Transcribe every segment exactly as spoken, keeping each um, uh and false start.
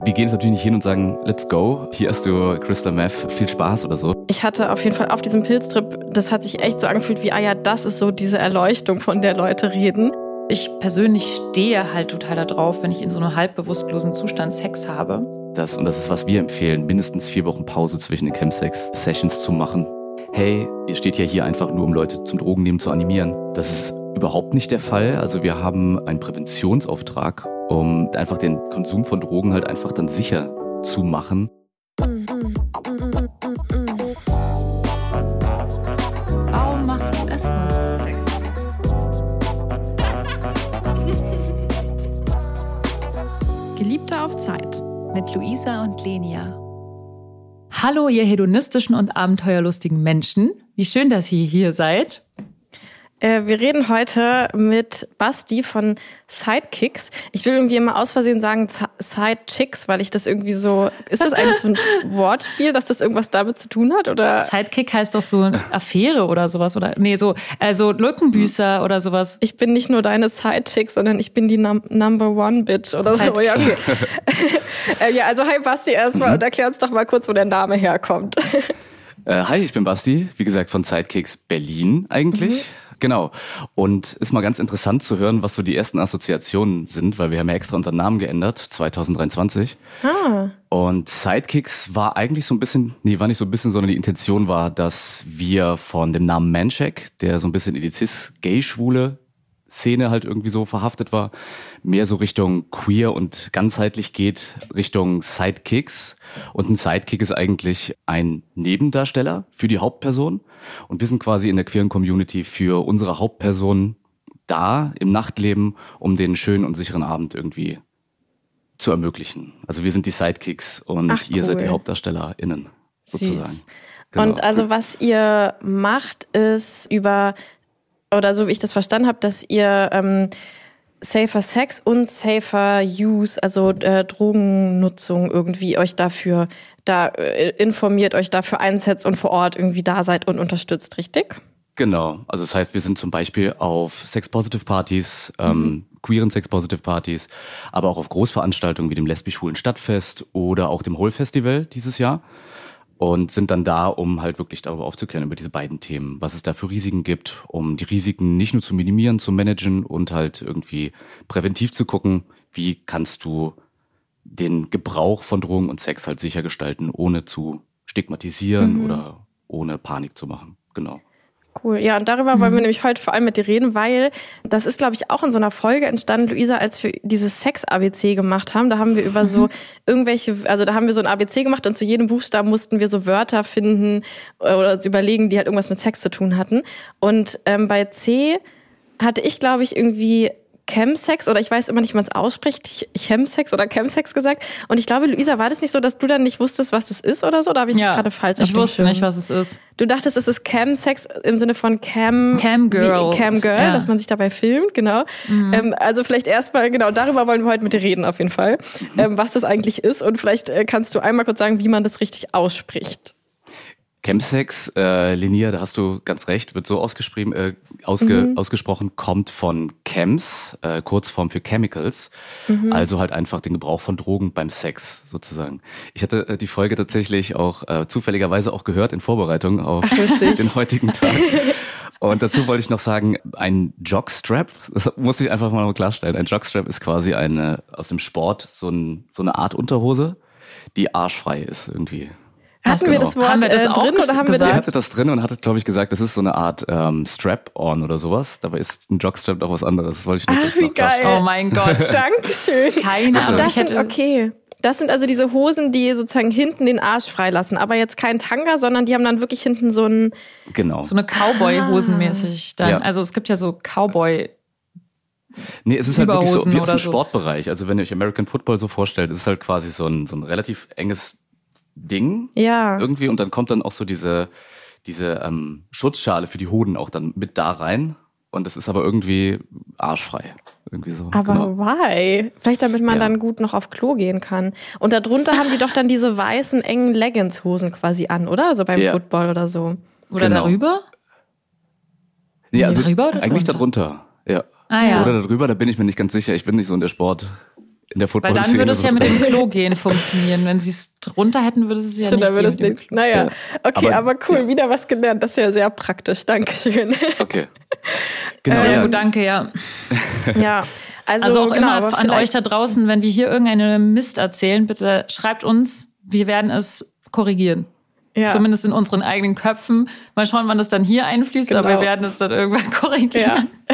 Wir gehen jetzt natürlich nicht hin und sagen, let's go, hier hast du Crystal Meth, viel Spaß oder so. Ich hatte auf jeden Fall auf diesem Pilztrip, das hat sich echt so angefühlt wie, ah ja, das ist so diese Erleuchtung, von der Leute reden. Ich persönlich stehe halt total da drauf, wenn ich in so einem halbbewusstlosen Zustand Sex habe. Das, und das ist, was wir empfehlen, mindestens vier Wochen Pause zwischen den Chemsex-Sessions zu machen. Hey, ihr steht ja hier einfach nur, um Leute zum Drogennehmen zu animieren. Das ist überhaupt nicht der Fall. Also wir haben einen Präventionsauftrag, um einfach den Konsum von Drogen halt einfach dann sicher zu machen. Warum machst du es gut? Geliebte auf Zeit. Mit Luisa und Lenia. Hallo, ihr hedonistischen und abenteuerlustigen Menschen. Wie schön, dass ihr hier seid. Äh, wir reden heute mit Basti von Sidekicks. Ich will irgendwie immer aus Versehen sagen Z- Sidechicks, weil ich das irgendwie so... Ist das eigentlich so ein Wortspiel, dass das irgendwas damit zu tun hat? Oder? Sidekick heißt doch so Affäre oder sowas. Oder nee, so also Lückenbüßer oder sowas. Ich bin nicht nur deine Sidechick, sondern ich bin die num- Number One Bitch oder so. Ja, okay. äh, ja, also hi Basti erstmal mhm. und erklär uns doch mal kurz, wo der Name herkommt. äh, hi, ich bin Basti, wie gesagt von Sidekicks Berlin eigentlich. Mhm. Genau. Und ist mal ganz interessant zu hören, was so die ersten Assoziationen sind, weil wir haben ja extra unseren Namen geändert, zwanzig dreiundzwanzig. Ah. Und Sidekicks war eigentlich so ein bisschen, nee, war nicht so ein bisschen, sondern die Intention war, dass wir von dem Namen Mancheck, der so ein bisschen in die cis-gay-schwule Szene halt irgendwie so verhaftet war, mehr so Richtung queer und ganzheitlich geht, Richtung Sidekicks. Und ein Sidekick ist eigentlich ein Nebendarsteller für die Hauptperson. Und wir sind quasi in der queeren Community für unsere Hauptperson da im Nachtleben, um den schönen und sicheren Abend irgendwie zu ermöglichen. Also wir sind die Sidekicks und Ach, ihr cool. seid die HauptdarstellerInnen sozusagen. Süß. Genau. Und also was ihr macht, ist über... Oder so wie ich das verstanden habe, dass ihr ähm, Safer Sex und Safer Use, also äh, Drogennutzung irgendwie euch dafür da äh, informiert, euch dafür einsetzt und vor Ort irgendwie da seid und unterstützt, richtig? Genau. Also das heißt, wir sind zum Beispiel auf Sex-Positive-Partys, ähm, mhm. queeren Sex-Positive-Partys, aber auch auf Großveranstaltungen wie dem Lesbisch-Schwulen Stadtfest oder auch dem Hole-Festival dieses Jahr. Und sind dann da, um halt wirklich darüber aufzuklären, über diese beiden Themen, was es da für Risiken gibt, um die Risiken nicht nur zu minimieren, zu managen und halt irgendwie präventiv zu gucken, wie kannst du den Gebrauch von Drogen und Sex halt sicher gestalten, ohne zu stigmatisieren mhm. oder ohne Panik zu machen. Genau. Cool, ja, und darüber mhm. wollen wir nämlich heute vor allem mit dir reden, weil das ist, glaube ich, auch in so einer Folge entstanden, Luisa, als wir dieses Sex-A B C gemacht haben. Da haben wir über mhm. so irgendwelche, also da haben wir so ein A B C gemacht und zu jedem Buchstaben mussten wir so Wörter finden oder uns überlegen, die halt irgendwas mit Sex zu tun hatten. Und ähm, bei C hatte ich, glaube ich, irgendwie Chemsex oder ich weiß immer nicht, wie man es ausspricht, Chemsex oder Chemsex gesagt. Und ich glaube, Luisa, war das nicht so, dass du dann nicht wusstest, was das ist oder so? Oder habe ich ja, das gerade falsch ich wusste nicht, was es ist. Du dachtest, es ist Chemsex im Sinne von Cam... Camgirl. Camgirl, ja. Dass man sich dabei filmt, genau. Mhm. Ähm, also vielleicht erstmal, genau, darüber wollen wir heute mit dir reden auf jeden Fall, mhm. ähm, was das eigentlich ist. Und vielleicht äh, kannst du einmal kurz sagen, wie man das richtig ausspricht. Chemsex, äh, Lenia, da hast du ganz recht, wird so ausgeschrieben, äh, ausge, mhm. ausgesprochen, kommt von Chems, äh, Kurzform für Chemicals, mhm. also halt einfach den Gebrauch von Drogen beim Sex sozusagen. Ich hatte äh, die Folge tatsächlich auch äh, zufälligerweise auch gehört in Vorbereitung auf Ach, den heutigen Tag. Und dazu wollte ich noch sagen, ein Jockstrap, das muss ich einfach mal klarstellen, ein Jockstrap ist quasi eine aus dem Sport so, ein, so eine Art Unterhose, die arschfrei ist irgendwie. Hatten genau. wir das Wort haben wir das äh, drin oder haben wir das? Ihr hattet das drin und hattet, glaube ich, gesagt, das ist so eine Art ähm, Strap-on oder sowas. Dabei ist ein Jockstrap doch was anderes. Das wollte ich nur Ach, wie geil. Oh mein Gott. Dankeschön. Keine Ahnung. Das sind, okay. Das sind also diese Hosen, die sozusagen hinten den Arsch freilassen. Aber jetzt kein Tanga, sondern die haben dann wirklich hinten so ein... Genau. So eine Cowboy-Hosen-mäßig. Dann. Ja. Also es gibt ja so Cowboy... Nee, es ist halt wirklich so, wie aus dem Sportbereich. Also wenn ihr euch American Football so vorstellt, ist es halt quasi so ein, so ein relativ enges Ding ja. irgendwie und dann kommt dann auch so diese diese ähm, Schutzschale für die Hoden auch dann mit da rein und das ist aber irgendwie arschfrei. Irgendwie so. Aber genau. why? Vielleicht damit man ja. dann gut noch auf Klo gehen kann. Und darunter haben die doch dann diese weißen, engen Leggings-Hosen quasi an, oder? Also beim ja. Football oder so. Oder genau. darüber? Nee, also darüber oder eigentlich runter? darunter. Ja. Ah, ja. Oder darüber, da bin ich mir nicht ganz sicher. Ich bin nicht so in der Sport. in der Weil dann Football-Szene. würde es so ja mit drin. dem Klo gehen funktionieren. Wenn sie es drunter hätten, würde es ja So, nicht dann würde es gehen. mit dem nichts. Klo. Naja, Ja. okay, aber, Aber- cool, ja. wieder was gelernt. Das ist ja sehr praktisch. Dankeschön. Okay. Genau, Sehr ja. gut, danke, ja. Ja, also, Also auch genau, immer aber an euch vielleicht- da draußen, wenn wir hier irgendeinen Mist erzählen, bitte schreibt uns, wir werden es korrigieren. Ja. Zumindest in unseren eigenen Köpfen. Mal schauen, wann das dann hier einfließt, Genau. aber wir werden es dann irgendwann korrigieren. Ja.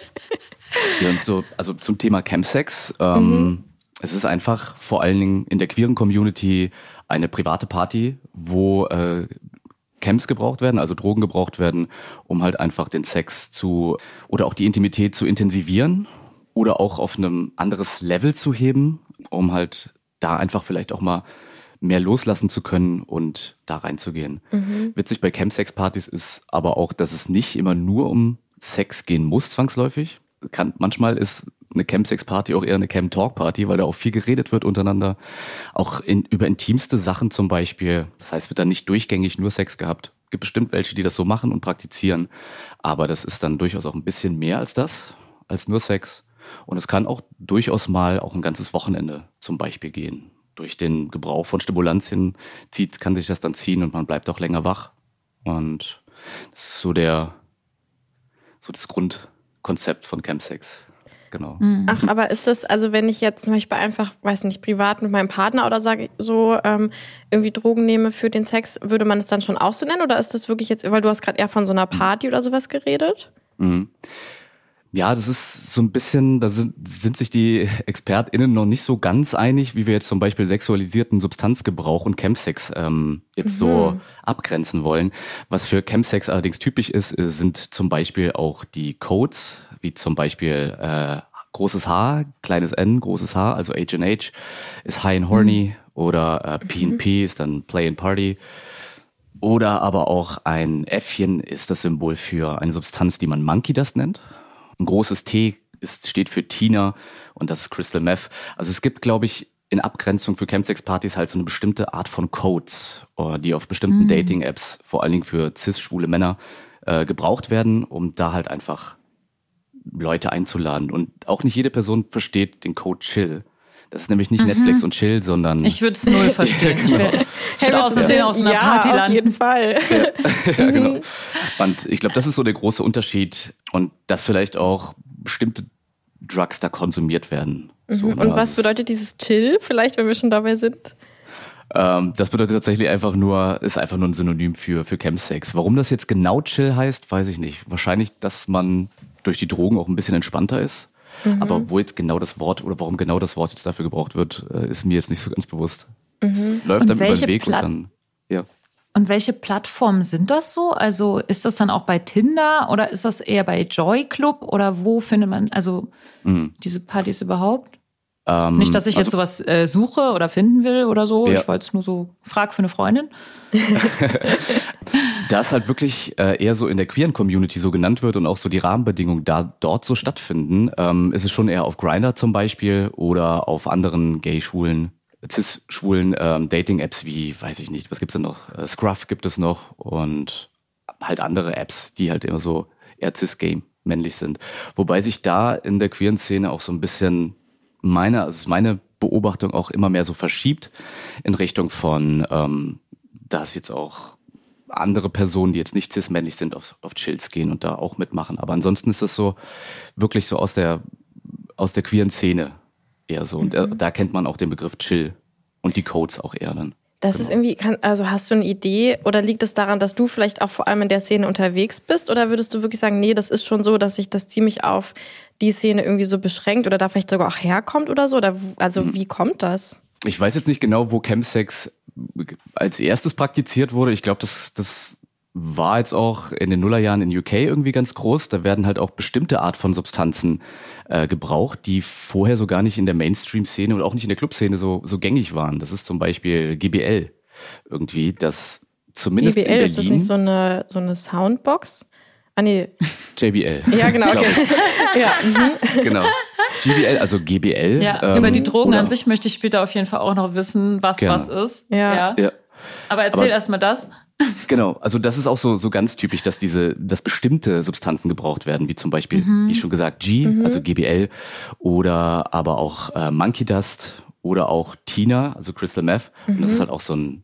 Ja, und so, also zum Thema Chemsex. Ähm, Mhm. Es ist einfach vor allen Dingen in der queeren Community eine private Party, wo äh, Chems gebraucht werden, also Drogen gebraucht werden, um halt einfach den Sex zu oder auch die Intimität zu intensivieren oder auch auf einem anderes Level zu heben, um halt da einfach vielleicht auch mal mehr loslassen zu können und da reinzugehen. Mhm. Witzig bei Chemsex-Partys ist aber auch, dass es nicht immer nur um Sex gehen muss, zwangsläufig. Kann, manchmal ist eine Chemsex-Party auch eher eine Chem-Talk-Party, weil da auch viel geredet wird untereinander. Auch in, über intimste Sachen zum Beispiel. Das heißt, wird dann nicht durchgängig nur Sex gehabt. Gibt bestimmt welche, die das so machen und praktizieren. Aber das ist dann durchaus auch ein bisschen mehr als das, als nur Sex. Und es kann auch durchaus mal auch ein ganzes Wochenende zum Beispiel gehen. Durch den Gebrauch von Stimulantien zieht, kann sich das dann ziehen und man bleibt auch länger wach. Und das ist so der, so das Grundkonzept von Chemsex. Genau. Mhm. Ach, aber ist das, also wenn ich jetzt zum Beispiel einfach, weiß nicht, privat mit meinem Partner oder sage ich so, ähm, irgendwie Drogen nehme für den Sex, würde man es dann schon auch so nennen? Oder ist das wirklich jetzt, weil du hast gerade eher von so einer Party oder sowas geredet? Mhm. Ja, das ist so ein bisschen, da sind, sind sich die ExpertInnen noch nicht so ganz einig, wie wir jetzt zum Beispiel sexualisierten Substanzgebrauch und Chemsex ähm, jetzt so Mhm. abgrenzen wollen. Was für Chemsex allerdings typisch ist, äh, sind zum Beispiel auch die Codes, wie zum Beispiel äh, großes H, kleines N, großes H, also H and H ist High and Horny oder äh, P and P ist dann Play and Party. Oder aber auch ein Äffchen ist das Symbol für eine Substanz, die man Monkey Dust nennt. Ein großes T ist, steht für Tina und das ist Crystal Meth. Also es gibt, glaube ich, in Abgrenzung für Chemsex-Partys halt so eine bestimmte Art von Codes, äh, die auf bestimmten Mhm. Dating-Apps, vor allen Dingen für cis-schwule Männer, äh, gebraucht werden, um da halt einfach Leute einzuladen. Und auch nicht jede Person versteht den Code Chill. Das ist nämlich nicht Mhm. Netflix und Chill, sondern... Ich würde es null verstehen. Ich würde Hey, aus Versehen aus einer ja, Party auf landen. jeden Fall. Ja, genau. Und ich glaube, das ist so der große Unterschied und dass vielleicht auch bestimmte Drugs da konsumiert werden. So, Mhm. ne? Und was Das- bedeutet dieses Chill, vielleicht, wenn wir schon dabei sind? Ähm, das bedeutet tatsächlich einfach nur, ist einfach nur ein Synonym für, für Chemsex. Warum das jetzt genau Chill heißt, weiß ich nicht. Wahrscheinlich, dass man durch die Drogen auch ein bisschen entspannter ist. Mhm. Aber wo jetzt genau das Wort oder warum genau das Wort jetzt dafür gebraucht wird, äh, ist mir jetzt nicht so ganz bewusst. Mhm. Es läuft Und dann über welche den Weg Plat- und dann, ja. Und welche Plattformen sind das so? Also ist das dann auch bei Tinder oder ist das eher bei Joy Club oder wo findet man also Mhm. diese Partys überhaupt? Ähm, Nicht, dass ich jetzt also- sowas äh, suche oder finden will oder so. Ja. Ich wollte es nur so frag für eine Freundin. Da es halt wirklich äh, eher so in der queeren Community so genannt wird und auch so die Rahmenbedingungen da dort so stattfinden, ähm, ist es schon eher auf Grindr zum Beispiel oder auf anderen gay-schwulen, cis-schwulen ähm, Dating-Apps wie, weiß ich nicht, was gibt's denn noch? Äh, Scruff gibt es noch und halt andere Apps, die halt immer so eher cis-gay männlich sind. Wobei sich da in der queeren Szene auch so ein bisschen meine, also meine Beobachtung auch immer mehr so verschiebt in Richtung von, ähm, dass jetzt auch andere Personen, die jetzt nicht cis-männlich sind, auf, auf Chills gehen und da auch mitmachen. Aber ansonsten ist das so wirklich so aus der, aus der queeren Szene eher so. Und äh, da kennt man auch den Begriff Chill und die Codes auch eher dann. Das Genau. ist irgendwie, kann, also hast du eine Idee oder liegt es daran, dass du vielleicht auch vor allem in der Szene unterwegs bist? Oder würdest du wirklich sagen, nee, das ist schon so, dass sich das ziemlich auf die Szene irgendwie so beschränkt oder da vielleicht sogar auch herkommt oder so? Oder w- also Mhm. wie kommt das? Ich weiß jetzt nicht genau, wo Chemsex als erstes praktiziert wurde. Ich glaube, das, das war jetzt auch in den Nullerjahren in U K irgendwie ganz groß. Da werden halt auch bestimmte Art von Substanzen äh, gebraucht, die vorher so gar nicht in der Mainstream-Szene und auch nicht in der Clubszene so, so gängig waren. Das ist zum Beispiel G B L irgendwie, das zumindest G B L, in ist das Berlin, nicht so eine, so eine Soundbox? Ah, nee. J B L. Ja, genau, glaub okay. ja, mhm. Genau. G B L, also G B L. Ja, ähm, über die Drogen oder- an sich möchte ich später auf jeden Fall auch noch wissen, was Gerne. was ist. Ja. Ja. Aber erzähl Aber- erst mal das. Genau, also das ist auch so so ganz typisch, dass diese, dass bestimmte Substanzen gebraucht werden, wie zum Beispiel, mhm. wie schon gesagt, G, mhm. also G B L, oder aber auch äh, Monkey Dust oder auch Tina, also Crystal Meth. Mhm. Und das ist halt auch so ein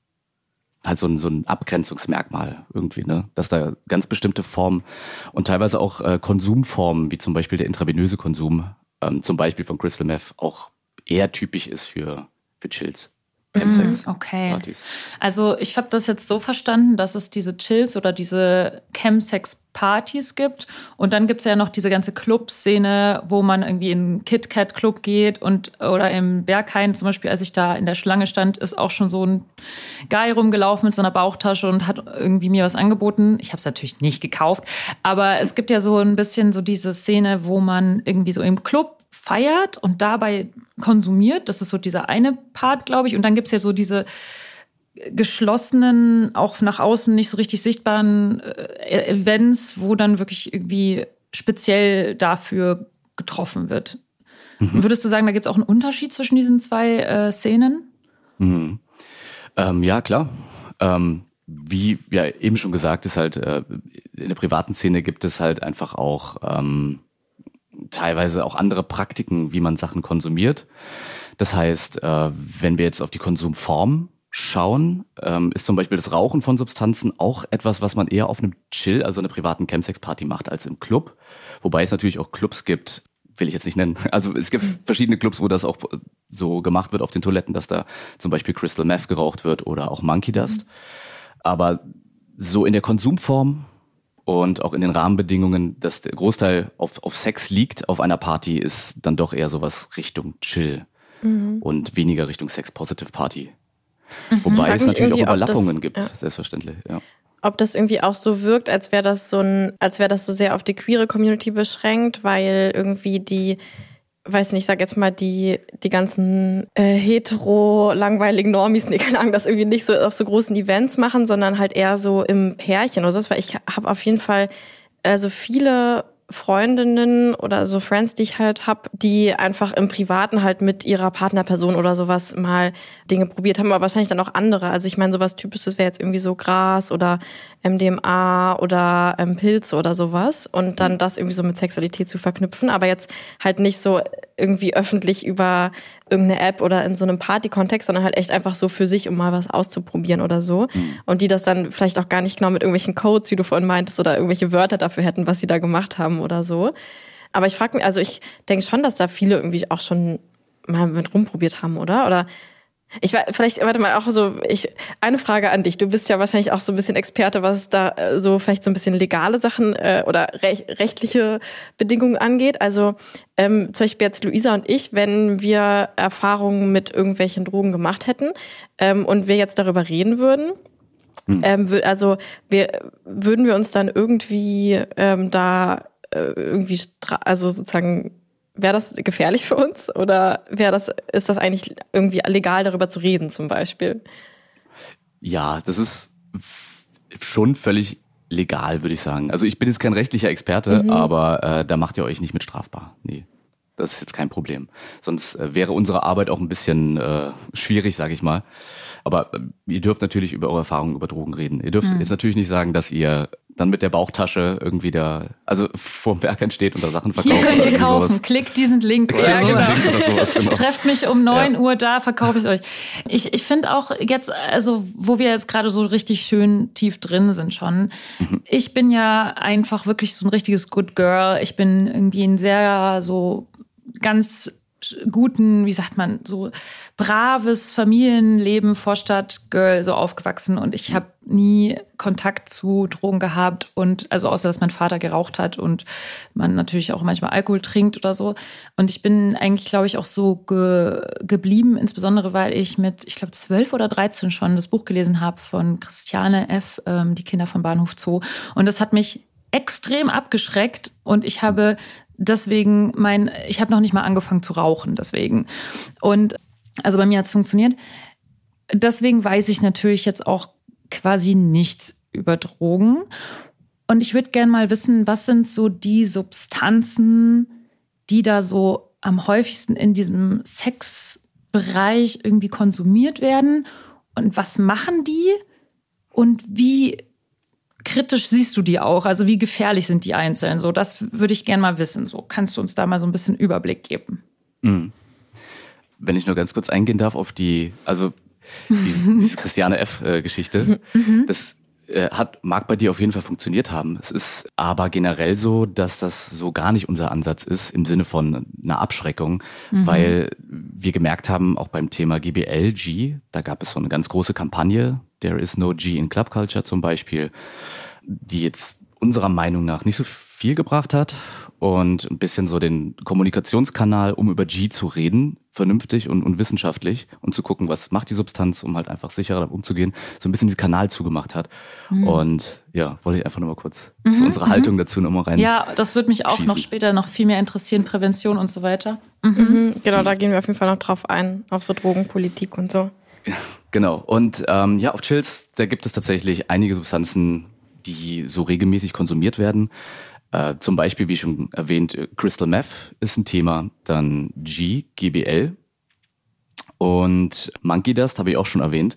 halt so ein, so ein Abgrenzungsmerkmal irgendwie, ne, dass da ganz bestimmte Formen und teilweise auch äh, Konsumformen, wie zum Beispiel der intravenöse Konsum, ähm, zum Beispiel von Crystal Meth, auch eher typisch ist für für Chills. Chemsex. Okay. Partys. Also ich habe das jetzt so verstanden, dass es diese Chills oder diese Chemsex-Partys gibt. Und dann gibt es ja noch diese ganze Club-Szene, wo man irgendwie in einen KitKat-Club geht und oder im Berghain zum Beispiel, als ich da in der Schlange stand, ist auch schon so ein Guy rumgelaufen mit so einer Bauchtasche und hat irgendwie mir was angeboten. Ich habe es natürlich nicht gekauft, aber es gibt ja so ein bisschen so diese Szene, wo man irgendwie so im Club feiert und dabei konsumiert. Das ist so dieser eine Part, glaube ich. Und dann gibt es ja so diese geschlossenen, auch nach außen nicht so richtig sichtbaren äh, Events, wo dann wirklich irgendwie speziell dafür getroffen wird. Mhm. Würdest du sagen, da gibt es auch einen Unterschied zwischen diesen zwei äh, Szenen? Mhm. Ähm, ja, klar. Ähm, wie ja eben schon gesagt, ist halt äh, in der privaten Szene gibt es halt einfach auch ähm, teilweise auch andere Praktiken, wie man Sachen konsumiert. Das heißt, äh, wenn wir jetzt auf die Konsumform schauen, ähm, ist zum Beispiel das Rauchen von Substanzen auch etwas, was man eher auf einem Chill, also einer privaten Chemsex-Party macht, als im Club. Wobei es natürlich auch Clubs gibt, will ich jetzt nicht nennen. Also es gibt verschiedene Clubs, wo das auch so gemacht wird auf den Toiletten, dass da zum Beispiel Crystal Meth geraucht wird oder auch Monkey Dust. Mhm. Aber so in der Konsumform und auch in den Rahmenbedingungen, dass der Großteil auf, auf Sex liegt auf einer Party, ist dann doch eher sowas Richtung Chill mhm. und weniger Richtung Sex-Positive-Party. Mhm. Wobei es natürlich auch Überlappungen das, gibt, ja. selbstverständlich. Ja. Ob das irgendwie auch so wirkt, als wäre das so ein, als wäre das so sehr auf die queere Community beschränkt, weil irgendwie die, weiß nicht, ich sag jetzt mal, die die ganzen äh, hetero, langweiligen Normis, nee, keine Ahnung, das irgendwie nicht so auf so großen Events machen, sondern halt eher so im Pärchen oder so. Weil ich habe auf jeden Fall also viele Freundinnen oder so Friends, die ich halt hab, die einfach im Privaten halt mit ihrer Partnerperson oder sowas mal Dinge probiert haben, aber wahrscheinlich dann auch andere. Also ich meine, sowas Typisches wäre jetzt irgendwie so Gras oder M D M A oder ähm, Pilze oder sowas und dann das irgendwie so mit Sexualität zu verknüpfen, aber jetzt halt nicht so irgendwie öffentlich über irgendeine App oder in so einem Party-Kontext, sondern halt echt einfach so für sich, um mal was auszuprobieren oder so. Mhm. Und die das dann vielleicht auch gar nicht genau mit irgendwelchen Codes, wie du vorhin meintest, oder irgendwelche Wörter dafür hätten, was sie da gemacht haben oder so. Aber ich frage mich, also ich denke schon, dass da viele irgendwie auch schon mal mit rumprobiert haben, oder? Oder ich war vielleicht, warte mal, auch so, ich, eine Frage an dich. Du bist ja wahrscheinlich auch so ein bisschen Experte, was da äh, so vielleicht so ein bisschen legale Sachen äh, oder rech, rechtliche Bedingungen angeht. Also ähm, zum Beispiel jetzt Luisa und ich, wenn wir Erfahrungen mit irgendwelchen Drogen gemacht hätten ähm, und wir jetzt darüber reden würden, hm. ähm, also wir würden wir uns dann irgendwie ähm, da äh, irgendwie, stra- also sozusagen wäre das gefährlich für uns oder wäre das, ist das eigentlich irgendwie legal, darüber zu reden zum Beispiel? Ja, das ist f- schon völlig legal, würde ich sagen. Also ich bin jetzt kein rechtlicher Experte, mhm. aber äh, da macht ihr euch nicht mit strafbar. Nee, das ist jetzt kein Problem. Sonst äh, wäre unsere Arbeit auch ein bisschen äh, schwierig, sage ich mal. Aber äh, ihr dürft natürlich über eure Erfahrungen über Drogen reden. Ihr dürft mhm. jetzt natürlich nicht sagen, dass ihr dann mit der Bauchtasche irgendwie da, also vor dem Berghain steht und da Sachen verkauft. Hier könnt ihr kaufen, sowas. Klickt diesen Link. Oder ja, sowas. Genau. Oder sowas, genau. Trefft mich um neun ja. Uhr da, verkaufe ich euch. Ich, ich finde auch jetzt, also wo wir jetzt gerade so richtig schön tief drin sind schon, mhm. ich bin ja einfach wirklich so ein richtiges Good Girl. Ich bin irgendwie ein sehr so ganz guten, wie sagt man, so braves Familienleben, Vorstadt-Girl, so aufgewachsen und ich habe nie Kontakt zu Drogen gehabt und also außer, dass mein Vater geraucht hat und man natürlich auch manchmal Alkohol trinkt oder so und ich bin eigentlich, glaube ich, auch so ge- geblieben, insbesondere weil ich mit, ich glaube, zwölf oder dreizehn schon das Buch gelesen habe von Christiane F., ähm, Die Kinder vom Bahnhof Zoo und das hat mich extrem abgeschreckt und ich habe deswegen mein, ich habe noch nicht mal angefangen zu rauchen, deswegen. Und also bei mir hat es funktioniert. Deswegen weiß ich natürlich jetzt auch quasi nichts über Drogen. Und ich würde gerne mal wissen, was sind so die Substanzen, die da so am häufigsten in diesem Sexbereich irgendwie konsumiert werden? Und was machen die? Und wie kritisch siehst du die auch? Also wie gefährlich sind die einzeln? So, das würde ich gerne mal wissen. So, kannst du uns da mal so ein bisschen Überblick geben? Mhm. Wenn ich nur ganz kurz eingehen darf auf die, also die, diese Christiane F-Geschichte, mhm. das äh, hat, mag bei dir auf jeden Fall funktioniert haben. Es ist aber generell so, dass das so gar nicht unser Ansatz ist im Sinne von einer Abschreckung, mhm. weil wir gemerkt haben, auch beim Thema G B L, G, da gab es so eine ganz große Kampagne, There is no G in Club Culture zum Beispiel, die jetzt unserer Meinung nach nicht so viel gebracht hat und ein bisschen so den Kommunikationskanal, um über G zu reden, vernünftig und, und wissenschaftlich und zu gucken, was macht die Substanz, um halt einfach sicherer damit umzugehen, so ein bisschen diesen Kanal zugemacht hat. Mhm. Und ja, wollte ich einfach nur mal kurz mhm, so unsere Haltung dazu nochmal rein. Ja, das wird mich auch schießen. Noch später noch viel mehr interessieren, Prävention und so weiter. Mhm. Mhm, genau, da gehen wir auf jeden Fall noch drauf ein, auf so Drogenpolitik und so. Genau, und ähm, ja, auf Chills, da gibt es tatsächlich einige Substanzen, die so regelmäßig konsumiert werden. Äh, zum Beispiel, wie schon erwähnt, Crystal Meth ist ein Thema, dann G, G B L und Monkey Dust habe ich auch schon erwähnt.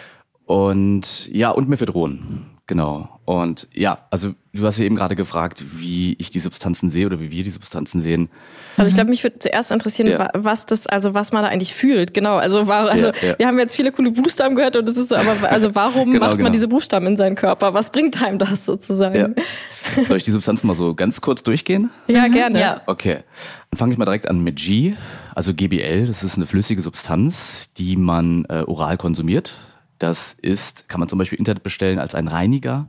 Und ja, und Mephedron, genau. Und ja, also du hast ja eben gerade gefragt, wie ich die Substanzen sehe oder wie wir die Substanzen sehen. Also ich glaube, mich würde zuerst interessieren, ja. was das, also was man da eigentlich fühlt. Genau, also, war, also ja, ja. wir haben jetzt viele coole Buchstaben gehört und es ist so, aber also warum genau, macht genau. man diese Buchstaben in seinen Körper? Was bringt einem das sozusagen? Ja. Soll ich die Substanzen mal so ganz kurz durchgehen? Ja, mhm. gerne. Ja. Okay, dann fange ich mal direkt an mit G, also G B L. Das ist eine flüssige Substanz, die man äh, oral konsumiert. Das ist, kann man zum Beispiel im Internet bestellen als ein Reiniger.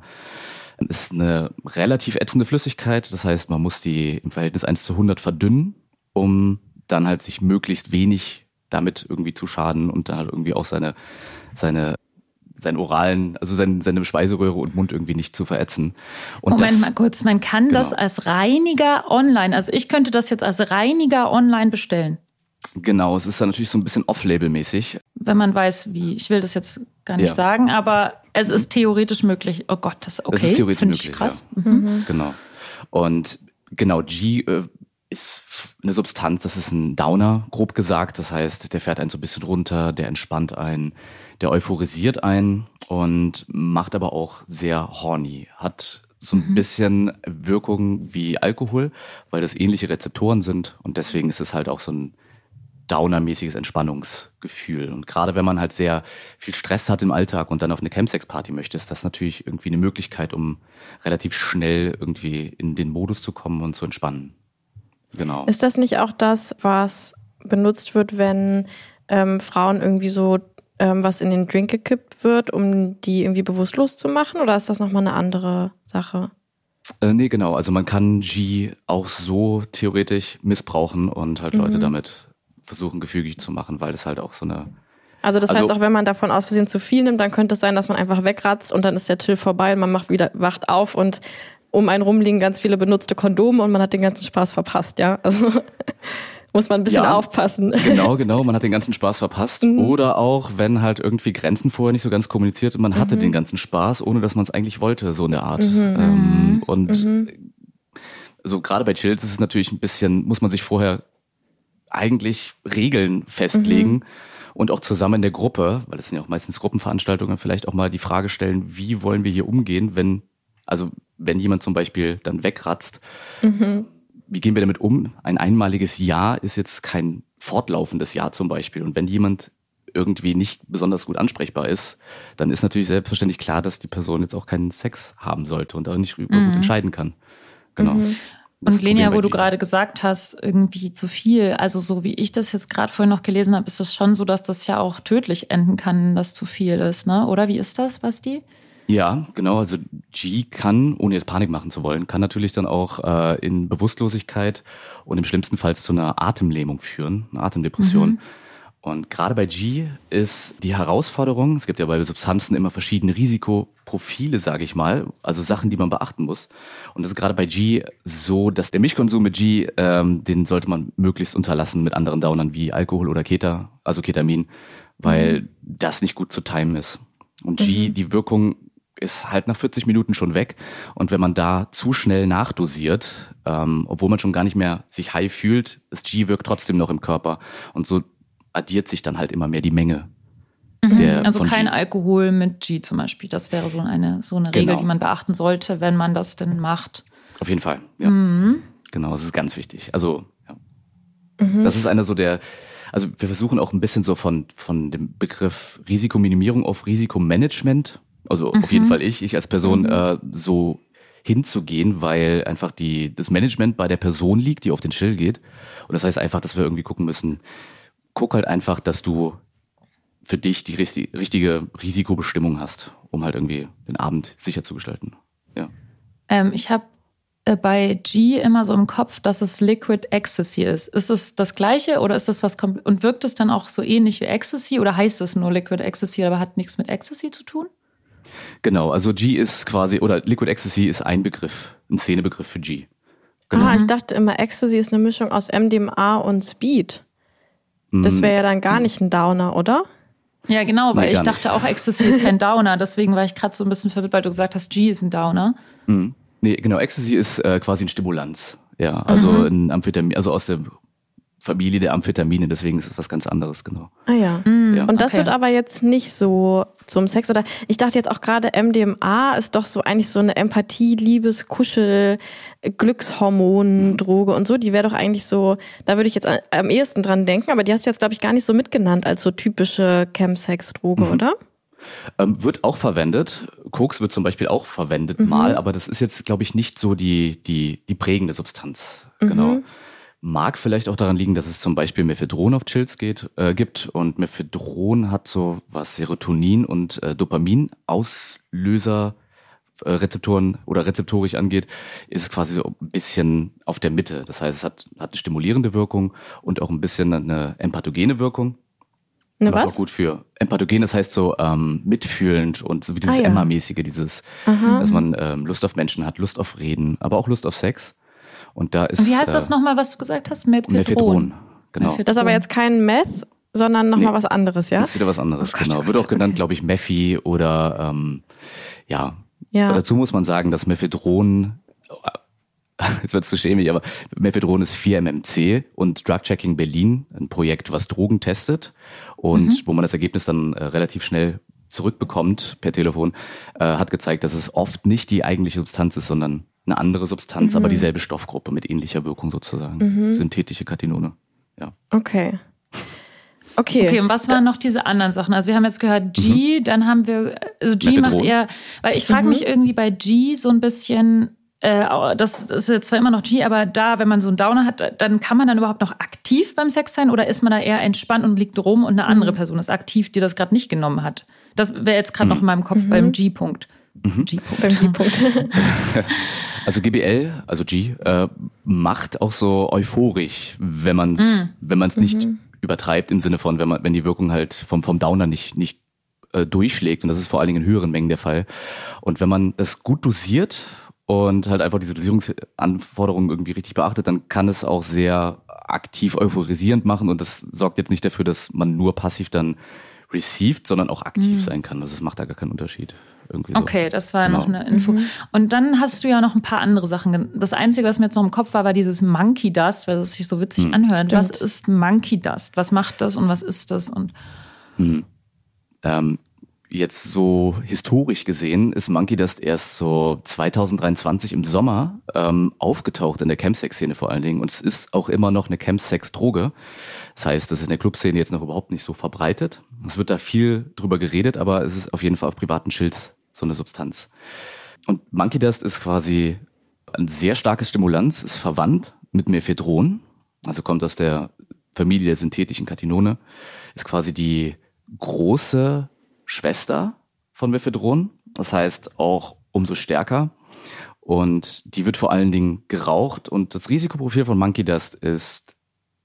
Ist eine relativ ätzende Flüssigkeit. Das heißt, man muss die im Verhältnis eins zu hundert verdünnen, um dann halt sich möglichst wenig damit irgendwie zu schaden und dann halt irgendwie auch seine, seine, seinen oralen, also seine, seine Speiseröhre und Mund irgendwie nicht zu verätzen. Und Moment das, mal kurz, man kann genau. das als Reiniger online, also ich könnte das jetzt als Reiniger online bestellen. Genau, es ist dann natürlich so ein bisschen off-label-mäßig. Wenn man weiß, wie. Ich will das jetzt gar nicht ja. sagen, aber es ist theoretisch möglich. Oh Gott, das ist okay. Es ist theoretisch Find möglich, ich krass. Ja. Mhm. Genau. Und genau, G äh, ist eine Substanz, das ist ein Downer, grob gesagt. Das heißt, der fährt einen so ein bisschen runter, der entspannt einen, der euphorisiert einen und macht aber auch sehr horny. Hat so ein mhm. bisschen Wirkung wie Alkohol, weil das ähnliche Rezeptoren sind und deswegen ist es halt auch so ein Downer-mäßiges Entspannungsgefühl. Und gerade wenn man halt sehr viel Stress hat im Alltag und dann auf eine Chemsex-Party möchte, ist das natürlich irgendwie eine Möglichkeit, um relativ schnell irgendwie in den Modus zu kommen und zu entspannen. Genau. Ist das nicht auch das, was benutzt wird, wenn ähm, Frauen irgendwie so ähm, was in den Drink gekippt wird, um die irgendwie bewusstlos zu machen? Oder ist das nochmal eine andere Sache? Äh, nee, genau. Also man kann G auch so theoretisch missbrauchen und halt mhm. Leute damit versuchen, gefügig zu machen, weil das halt auch so eine... Also das also, heißt, auch wenn man davon aus Versehen zu viel nimmt, dann könnte es sein, dass man einfach wegratzt und dann ist der Chill vorbei und man macht wieder, wacht auf und um einen rum liegen ganz viele benutzte Kondome und man hat den ganzen Spaß verpasst, ja? Also muss man ein bisschen ja, aufpassen. Genau, genau, man hat den ganzen Spaß verpasst. Mhm. Oder auch, wenn halt irgendwie Grenzen vorher nicht so ganz kommuniziert und man hatte mhm. den ganzen Spaß, ohne dass man es eigentlich wollte, so in der Art. Mhm. Ähm, und mhm. so gerade bei Chills ist es natürlich ein bisschen, muss man sich vorher eigentlich Regeln festlegen mhm. und auch zusammen in der Gruppe, weil es sind ja auch meistens Gruppenveranstaltungen, vielleicht auch mal die Frage stellen, wie wollen wir hier umgehen, wenn, also wenn jemand zum Beispiel dann wegratzt, mhm. wie gehen wir damit um? Ein einmaliges Ja ist jetzt kein fortlaufendes Ja zum Beispiel. Und wenn jemand irgendwie nicht besonders gut ansprechbar ist, dann ist natürlich selbstverständlich klar, dass die Person jetzt auch keinen Sex haben sollte und auch nicht mhm. gut entscheiden kann. Genau. Mhm. Und Lenia, wo du gerade gesagt hast, irgendwie zu viel, also so wie ich das jetzt gerade vorhin noch gelesen habe, ist es schon so, dass das ja auch tödlich enden kann, dass zu viel ist, ne? Oder wie ist das, Basti? Ja, genau. Also G kann, ohne jetzt Panik machen zu wollen, kann natürlich dann auch äh, in Bewusstlosigkeit und im schlimmsten Fall zu einer Atemlähmung führen, eine Atemdepression. Mhm. Und gerade bei G ist die Herausforderung, es gibt ja bei Substanzen immer verschiedene Risikoprofile, sage ich mal, also Sachen, die man beachten muss. Und das ist gerade bei G so, dass der Mischkonsum mit G, ähm, den sollte man möglichst unterlassen mit anderen Downern wie Alkohol oder Keta, also Ketamin, weil mhm. das nicht gut zu timen ist. Und G, mhm. die Wirkung ist halt nach vierzig Minuten schon weg. Und wenn man da zu schnell nachdosiert, ähm, obwohl man schon gar nicht mehr sich high fühlt, das G wirkt trotzdem noch im Körper. Und so addiert sich dann halt immer mehr die Menge. Mhm. Mhm. Der also von kein G. Alkohol mit G zum Beispiel. Das wäre so eine, so eine Genau. Regel, die man beachten sollte, wenn man das denn macht. Auf jeden Fall, ja. Mhm. Genau, das ist ganz wichtig. Also, ja. Mhm. Das ist einer so der, also wir versuchen auch ein bisschen so von, von dem Begriff Risikominimierung auf Risikomanagement, also Mhm. auf jeden Fall ich, ich als Person, Mhm. äh, so hinzugehen, weil einfach die, das Management bei der Person liegt, die auf den Chill geht. Und das heißt einfach, dass wir irgendwie gucken müssen, guck halt einfach, dass du für dich die risti- richtige Risikobestimmung hast, um halt irgendwie den Abend sicher zu gestalten. Ja. Ähm, ich habe äh, bei G immer so im Kopf, dass es Liquid Ecstasy ist. Ist es das Gleiche oder ist das was kom- und wirkt es dann auch so ähnlich wie Ecstasy oder heißt es nur Liquid Ecstasy, aber hat nichts mit Ecstasy zu tun? Genau, also G ist quasi, oder Liquid Ecstasy ist ein Begriff, ein Szenebegriff für G. Genau. Ah, ich dachte immer, Ecstasy ist eine Mischung aus M D M A und Speed. Das wäre ja dann gar nicht ein Downer, oder? Ja, genau, weil Nee, ich gar dachte nicht. auch, Ecstasy ist kein Downer. Deswegen war ich gerade so ein bisschen verwirrt, weil du gesagt hast, G ist ein Downer. Mhm. Nee, genau, Ecstasy ist äh, quasi ein Stimulanz. Ja, also Mhm. ein Amphetamin, also aus der Familie der Amphetamine, deswegen ist es was ganz anderes, genau. Ah ja. Mhm, Ja. Und das okay. wird aber jetzt nicht so zum Sex, oder? Ich dachte jetzt auch gerade, M D M A ist doch so eigentlich so eine Empathie, Liebes, Kuschel, Glückshormon, Droge und so. Die wäre doch eigentlich so, da würde ich jetzt am ehesten dran denken, aber die hast du jetzt, glaube ich, gar nicht so mitgenannt als so typische Chemsex-Droge, Mhm. oder? Ähm, wird auch verwendet. Koks wird zum Beispiel auch verwendet Mhm. mal, aber das ist jetzt, glaube ich, nicht so die, die, die prägende Substanz. Mhm. Genau. Mag vielleicht auch daran liegen, dass es zum Beispiel Mephedron auf Chills geht, äh, gibt. Und Mephedron hat so was Serotonin und äh, Dopamin-Auslöser, äh, Rezeptoren oder rezeptorisch angeht, ist es quasi so ein bisschen auf der Mitte. Das heißt, es hat, hat eine stimulierende Wirkung und auch ein bisschen eine empathogene Wirkung. Ne, was was? auch gut für empathogen, das heißt so ähm, mitfühlend und so wie dieses Ah, ja. Emma-mäßige, dieses, Aha. dass man ähm, Lust auf Menschen hat, Lust auf Reden, aber auch Lust auf Sex. Und da ist Und wie heißt das äh, nochmal, was du gesagt hast? Mephedron. Mephedron. Genau. Mephedron. Das ist aber jetzt kein Meth, sondern nochmal Nee. was anderes, ja? Das ist wieder was anderes, Oh Gott, genau. oh Wird Gott, auch genannt, okay. glaube ich, Mephi oder ähm, ja. Ja. Dazu muss man sagen, dass Mephedron, jetzt wird es zu schämig, aber Mephedron ist vier M M C und Drug Checking Berlin, ein Projekt, was Drogen testet und Mhm. wo man das Ergebnis dann äh, relativ schnell zurückbekommt per Telefon, äh, hat gezeigt, dass es oft nicht die eigentliche Substanz ist, sondern eine andere Substanz, Mhm. aber dieselbe Stoffgruppe mit ähnlicher Wirkung sozusagen. Mhm. Synthetische Katinone. Ja. Okay. Okay. Okay, und was waren noch diese anderen Sachen? Also wir haben jetzt gehört G, dann haben wir, also G Mephedron. macht eher, weil ich frage Mhm. mich irgendwie bei G so ein bisschen, äh, das ist jetzt zwar immer noch G, aber da, wenn man so einen Downer hat, dann kann man dann überhaupt noch aktiv beim Sex sein oder ist man da eher entspannt und liegt rum und eine andere Mhm. Person ist aktiv, die das gerade nicht genommen hat? Das wäre jetzt gerade Mhm. noch in meinem Kopf Mhm. beim G-Punkt. Mhm. G-Punkt. Beim G-Punkt. Also G B L, also G, äh, macht auch so euphorisch, wenn man es Mm. wenn man es nicht Mhm. übertreibt im Sinne von, wenn man wenn die Wirkung halt vom vom Downer nicht nicht äh, durchschlägt und das ist vor allen Dingen in höheren Mengen der Fall. Und wenn man das gut dosiert und halt einfach diese Dosierungsanforderungen irgendwie richtig beachtet, dann kann es auch sehr aktiv euphorisierend machen und das sorgt jetzt nicht dafür, dass man nur passiv dann received, sondern auch aktiv Mhm. sein kann. Also es macht da gar keinen Unterschied. Irgendwie so. Okay, das war Genau. noch eine Info. Mhm. Und dann hast du ja noch ein paar andere Sachen. gen- Das Einzige, was mir jetzt noch im Kopf war, war dieses Monkey Dust, weil es sich so witzig Hm, anhört. stimmt. Was ist Monkey Dust? Was macht das und was ist das? Und Mhm. Ähm, jetzt so historisch gesehen ist Monkey Dust erst so zwanzig dreiundzwanzig im Sommer ähm, aufgetaucht in der Chemsex-Szene vor allen Dingen. Und es ist auch immer noch eine Chemsex-Droge. Das heißt, das ist in der Clubszene jetzt noch überhaupt nicht so verbreitet. Es wird da viel drüber geredet, aber es ist auf jeden Fall auf privaten Chills so eine Substanz. Und Monkey Dust ist quasi ein sehr starkes Stimulanz, ist verwandt mit Mephedron, also kommt aus der Familie der synthetischen Katinone, ist quasi die große Schwester von Mephedron, das heißt auch umso stärker und die wird vor allen Dingen geraucht und das Risikoprofil von Monkey Dust ist,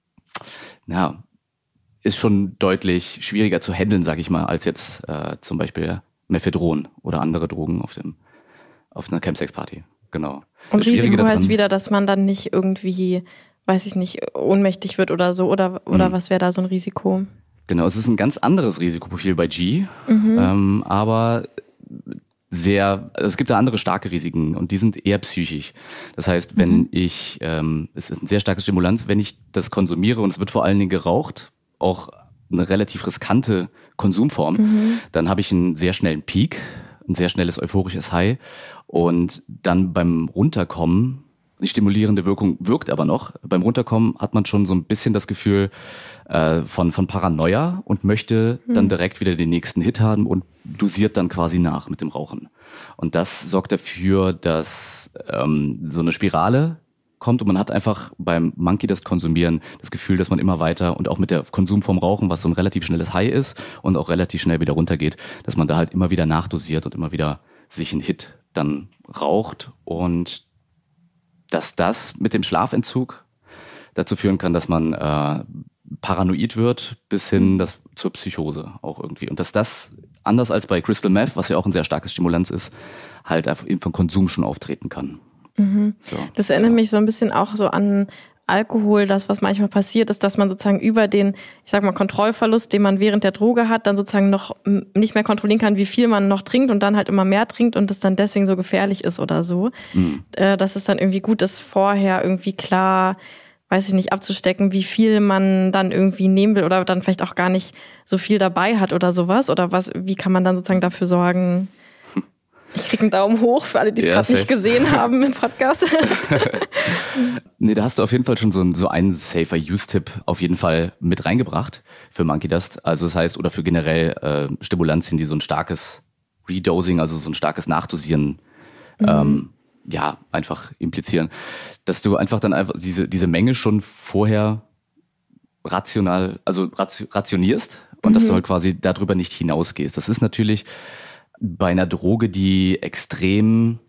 na, ist schon deutlich schwieriger zu handeln, sag ich mal, als jetzt äh, zum Beispiel Mephedron oder andere Drogen auf dem auf einer Chemsex-Party. Genau. Und Das Schwierige Risiko heißt daran- wieder, dass man dann nicht irgendwie, weiß ich nicht, ohnmächtig wird oder so. Oder, oder Mhm. was wäre da so ein Risiko? Genau, es ist ein ganz anderes Risikoprofil bei G, Mhm. ähm, aber sehr, es gibt da andere starke Risiken und die sind eher psychisch. Das heißt, wenn Mhm. ich, ähm, es ist ein sehr starkes Stimulanz, wenn ich das konsumiere und es wird vor allen Dingen geraucht, auch eine relativ riskante Konsumform, mhm. dann habe ich einen sehr schnellen Peak, ein sehr schnelles euphorisches High und dann beim Runterkommen, die stimulierende Wirkung wirkt aber noch, beim Runterkommen hat man schon so ein bisschen das Gefühl äh, von, von Paranoia und möchte mhm. dann direkt wieder den nächsten Hit haben und dosiert dann quasi nach mit dem Rauchen. Und das sorgt dafür, dass ähm, so eine Spirale kommt und man hat einfach beim Monkey Dust konsumieren das Gefühl, dass man immer weiter und auch mit der Konsum vom Rauchen, was so ein relativ schnelles High ist und auch relativ schnell wieder runtergeht, dass man da halt immer wieder nachdosiert und immer wieder sich einen Hit dann raucht und dass das mit dem Schlafentzug dazu führen kann, dass man äh, paranoid wird bis hin das, zur Psychose auch irgendwie. Und dass das, anders als bei Crystal Meth, was ja auch ein sehr starkes Stimulanz ist, halt einfach eben vom Konsum schon auftreten kann. Mhm. So, das erinnert ja. mich so ein bisschen auch so an Alkohol. Das, was manchmal passiert, ist, dass man sozusagen über den, ich sag mal, Kontrollverlust, den man während der Droge hat, dann sozusagen noch nicht mehr kontrollieren kann, wie viel man noch trinkt und dann halt immer mehr trinkt und das dann deswegen so gefährlich ist oder so. Mhm. Dass es dann irgendwie gut ist, vorher irgendwie klar, weiß ich nicht, abzustecken, wie viel man dann irgendwie nehmen will oder dann vielleicht auch gar nicht so viel dabei hat oder sowas. Oder was, wie kann man dann sozusagen dafür sorgen? Ich krieg einen Daumen hoch für alle, die es ja, gerade nicht gesehen haben im Podcast. Nee, da hast du auf jeden Fall schon so, ein, so einen Safer-Use-Tipp auf jeden Fall mit reingebracht für Monkey Dust. Also das heißt, oder für generell äh, Stimulantien, die so ein starkes Redosing, also so ein starkes Nachdosieren mhm. ähm, ja, einfach implizieren. Dass du einfach dann einfach diese, diese Menge schon vorher rational, also rationierst und mhm. dass du halt quasi darüber nicht hinausgehst. Das ist natürlich bei einer Droge, die extrem,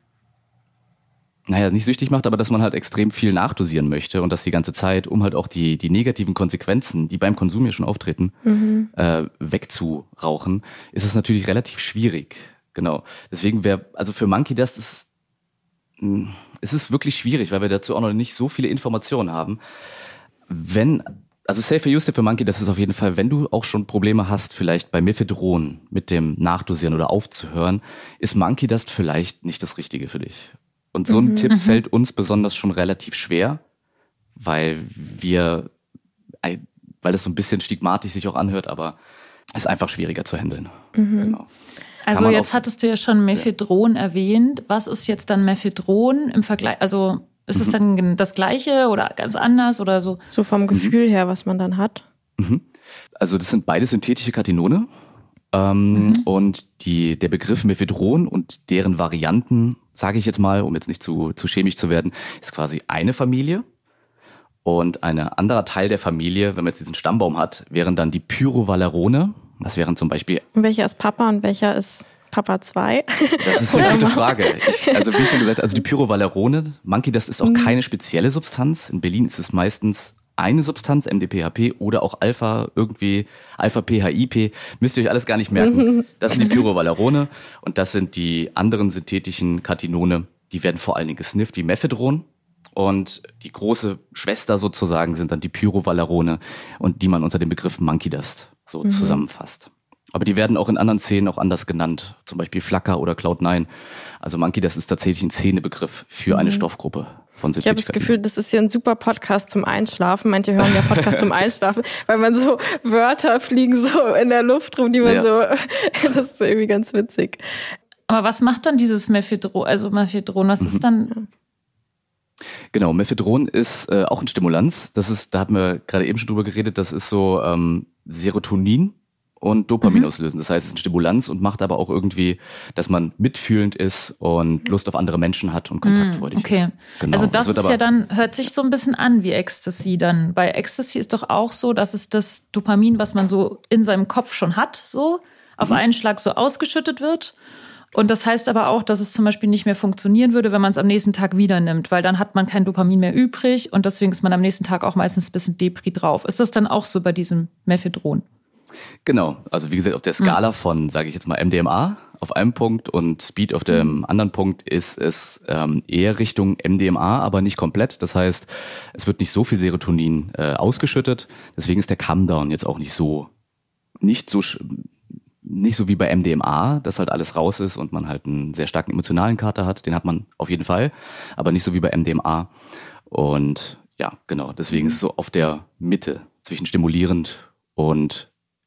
naja, nicht süchtig macht, aber dass man halt extrem viel nachdosieren möchte und das die ganze Zeit, um halt auch die, die negativen Konsequenzen, die beim Konsum ja schon auftreten, mhm. äh, wegzurauchen, ist es natürlich relativ schwierig. Genau. Deswegen wäre, also für Monkey Dust ist, mh, es ist wirklich schwierig, weil wir dazu auch noch nicht so viele Informationen haben. Wenn Also Safer Use für Monkey, das ist auf jeden Fall, wenn du auch schon Probleme hast, vielleicht bei Mephedron mit dem Nachdosieren oder aufzuhören, ist Monkey Dust vielleicht nicht das Richtige für dich. Und so ein mhm. Tipp mhm. fällt uns besonders schon relativ schwer, weil wir, weil es so ein bisschen stigmatisch sich auch anhört, aber es ist einfach schwieriger zu handeln. Mhm. Genau. Also jetzt hattest du ja schon Mephedron ja. erwähnt. Was ist jetzt dann Mephedron im Vergleich, also ist es dann das Gleiche oder ganz anders oder so? So vom Gefühl mhm. her, was man dann hat? Mhm. Also das sind beide synthetische Katinone. Ähm, mhm. Und die, der Begriff Mephedron und deren Varianten, sage ich jetzt mal, um jetzt nicht zu, zu chemisch zu werden, ist quasi eine Familie. Und ein anderer Teil der Familie, wenn man jetzt diesen Stammbaum hat, wären dann die Pyrovalerone. Das wären zum Beispiel... Und welcher ist Papa und welcher ist... Papa zwei? Das ist eine gute Frage. Ich, also wie schon gesagt, also die Pyrovalerone, Monkey, das ist auch mhm. keine spezielle Substanz. In Berlin ist es meistens eine Substanz, M D P H P oder auch Alpha, irgendwie Alpha-P H I P. Müsst ihr euch alles gar nicht merken. Das sind die Pyrovalerone und das sind die anderen synthetischen Katinone. Die werden vor allen Dingen gesnifft wie Mephedron. Und die große Schwester sozusagen sind dann die Pyrovalerone und die man unter dem Begriff Monkey Dust so mhm. zusammenfasst. Aber die werden auch in anderen Szenen auch anders genannt, zum Beispiel Flacker oder Cloud nine. Also Monkey, das ist tatsächlich ein Szenebegriff für mhm. eine Stoffgruppe von Synthetika. Ich habe das Gefühl, das ist hier ein super Podcast zum Einschlafen. Manche hören ja Podcast zum Einschlafen, weil man so Wörter fliegen so in der Luft rum, die man ja. so, das ist irgendwie ganz witzig. Aber was macht dann dieses Mephedron, also Mephedron, was mhm. ist dann... Genau, Mephedron ist äh, auch ein Stimulanz. Das ist, da hatten wir gerade eben schon drüber geredet, das ist so ähm, Serotonin und Dopamin mhm. auslösen. Das heißt, es ist ein Stimulanz und macht aber auch irgendwie, dass man mitfühlend ist und Lust auf andere Menschen hat und kontaktfreudig okay. ist. Genau. Also das, das ist ja dann, hört sich so ein bisschen an wie Ecstasy dann. Bei Ecstasy ist doch auch so, dass es das Dopamin, was man so in seinem Kopf schon hat, so auf mhm. einen Schlag so ausgeschüttet wird. Und das heißt aber auch, dass es zum Beispiel nicht mehr funktionieren würde, wenn man es am nächsten Tag wieder nimmt, weil dann hat man kein Dopamin mehr übrig und deswegen ist man am nächsten Tag auch meistens ein bisschen Depri drauf. Ist das dann auch so bei diesem Mephedron? Genau, also wie gesagt, auf der Skala von, sage ich jetzt mal, M D M A auf einem Punkt und Speed auf dem anderen Punkt ist es ähm, eher Richtung M D M A, aber nicht komplett. Das heißt, es wird nicht so viel Serotonin äh, ausgeschüttet, deswegen ist der Come-Down jetzt auch nicht so, nicht so, nicht so wie bei M D M A, dass halt alles raus ist und man halt einen sehr starken emotionalen Kater hat, den hat man auf jeden Fall, aber nicht so wie bei M D M A. Und ja, genau, deswegen ist es so auf der Mitte zwischen stimulierend und